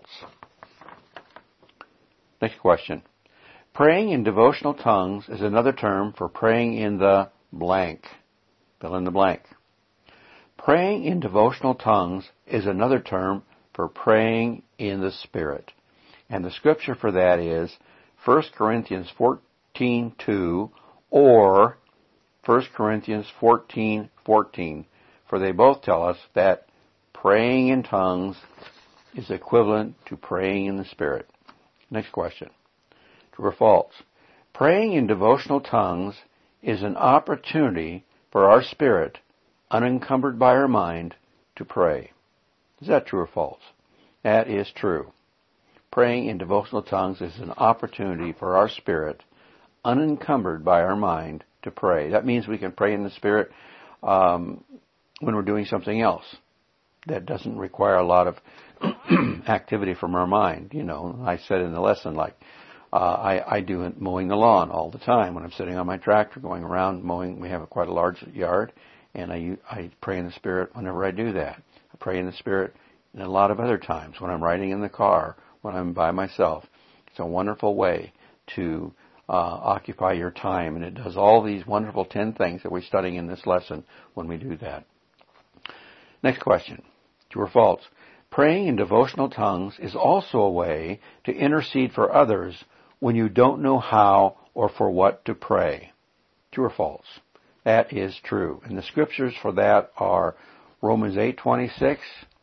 Next question. Praying in devotional tongues is another term for praying in the blank. Fill in the blank. Praying in devotional tongues is another term for praying in the Spirit. And the scripture for that is 1 Corinthians 14:2 or 1 Corinthians 14:14, for they both tell us that praying in tongues is equivalent to praying in the Spirit. Next question. True or false? Praying in devotional tongues is an opportunity for our spirit, unencumbered by our mind, to pray. Is that true or false? That is true. Praying in devotional tongues is an opportunity for our spirit, unencumbered by our mind, to pray. That means we can pray in the Spirit when we're doing something else that doesn't require a lot of activity from our mind. You know, I said in the lesson, like, I do it mowing the lawn all the time when I'm sitting on my tractor going around mowing. We have quite a large yard, and I pray in the Spirit whenever I do that. I pray in the Spirit in a lot of other times when I'm riding in the car, when I'm by myself. It's a wonderful way to occupy your time, and it does all these wonderful 10 things that we're studying in this lesson when we do that. Next question. True or false? Praying in devotional tongues is also a way to intercede for others when you don't know how or for what to pray. True or false? That is true. And the scriptures for that are Romans 8:26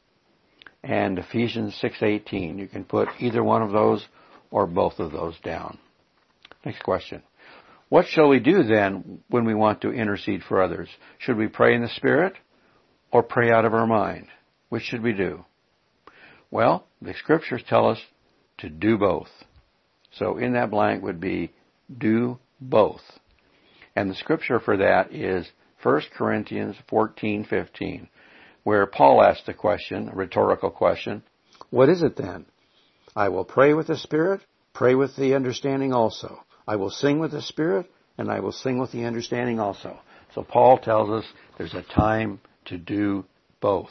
and Ephesians 6:18. You can put either one of those or both of those down. Next question. What shall we do then when we want to intercede for others? Should we pray in the Spirit or pray out of our mind? Which should we do? Well, the scriptures tell us to do both. So in that blank would be do both. And the scripture for that is 1 Corinthians 14:15, where Paul asked a question, a rhetorical question. What is it then? I will pray with the Spirit, pray with the understanding also. I will sing with the Spirit, and I will sing with the understanding also. So Paul tells us there's a time to do both.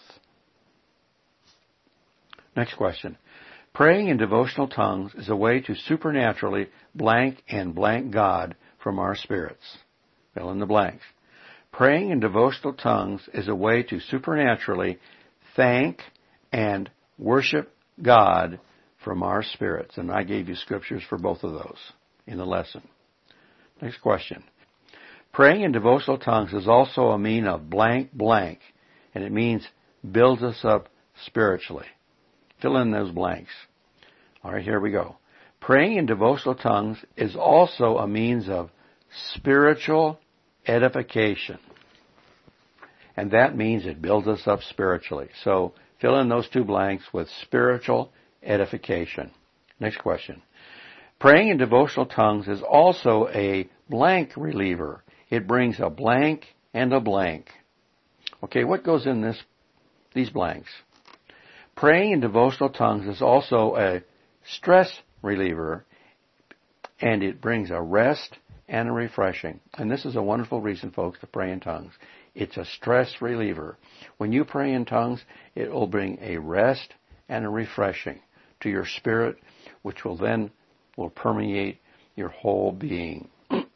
Next question. Praying in devotional tongues is a way to supernaturally blank and blank God from our spirits. Fill in the blanks. Praying in devotional tongues is a way to supernaturally thank and worship God from our spirits. And I gave you scriptures for both of those in the lesson. Next question. Praying in devotional tongues is also a mean of blank blank, and it means builds us up spiritually. Fill in those blanks. All right, here we go. Praying in devotional tongues is also a means of spiritual edification. And that means it builds us up spiritually. So fill in those two blanks with spiritual edification. Next question. Praying in devotional tongues is also a blank reliever. It brings a blank and a blank. Okay, what goes in these blanks? Praying in devotional tongues is also a stress reliever, and it brings a rest and a refreshing. And this is a wonderful reason, folks, to pray in tongues. It's a stress reliever. When you pray in tongues, it will bring a rest and a refreshing to your spirit, which will permeate your whole being.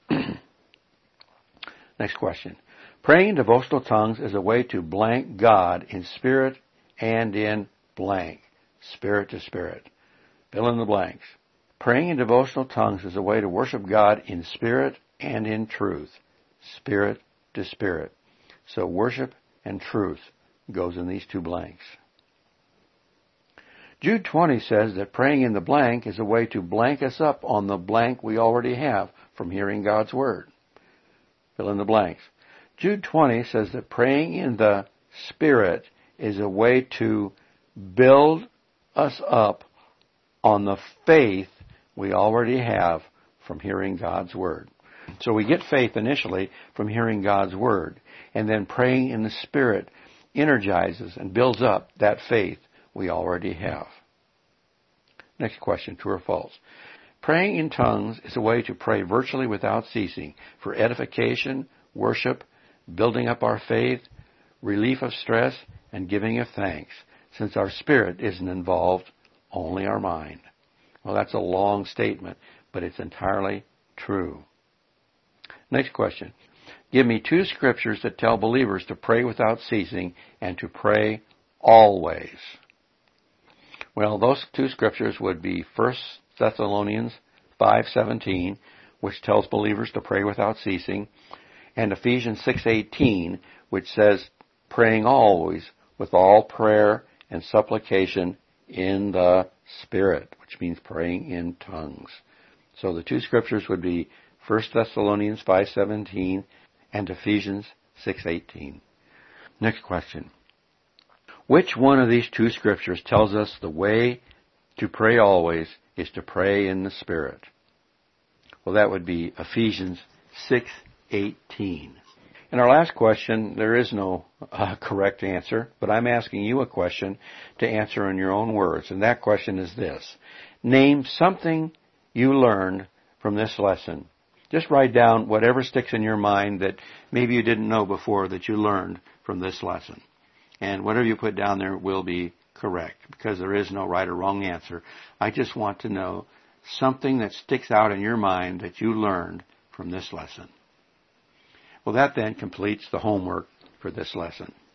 Next question. Praying in devotional tongues is a way to blank God in spirit and in blank, spirit to spirit. Fill in the blanks. Praying in devotional tongues is a way to worship God in spirit and in truth, spirit to spirit. So worship and truth goes in these two blanks. Jude 20 says that praying in the blank is a way to blank us up on the blank we already have from hearing God's Word. Fill in the blanks. Jude 20 says that praying in the Spirit is a way to build us up on the faith we already have from hearing God's Word. So we get faith initially from hearing God's Word, and then praying in the Spirit energizes and builds up that faith we already have. Next question, true or false? Praying in tongues is a way to pray virtually without ceasing for edification, worship, building up our faith, relief of stress, and giving of thanks, since our spirit isn't involved, only our mind. Well, that's a long statement, but it's entirely true. Next question. Give me two scriptures that tell believers to pray without ceasing and to pray always. Well, those two scriptures would be 1 Thessalonians 5:17, which tells believers to pray without ceasing, and Ephesians 6:18, which says, praying always with all prayer and supplication in the Spirit, which means praying in tongues. So the two scriptures would be 1 Thessalonians 5:17 and Ephesians 6:18. Next question. Which one of these two scriptures tells us the way to pray always is to pray in the Spirit? Well, that would be Ephesians 6:18. In our last question, there is no correct answer, but I'm asking you a question to answer in your own words, and that question is this. Name something you learned from this lesson. Just write down whatever sticks in your mind that maybe you didn't know before that you learned from this lesson. And whatever you put down there will be correct, because there is no right or wrong answer. I just want to know something that sticks out in your mind that you learned from this lesson. Well, that then completes the homework for this lesson.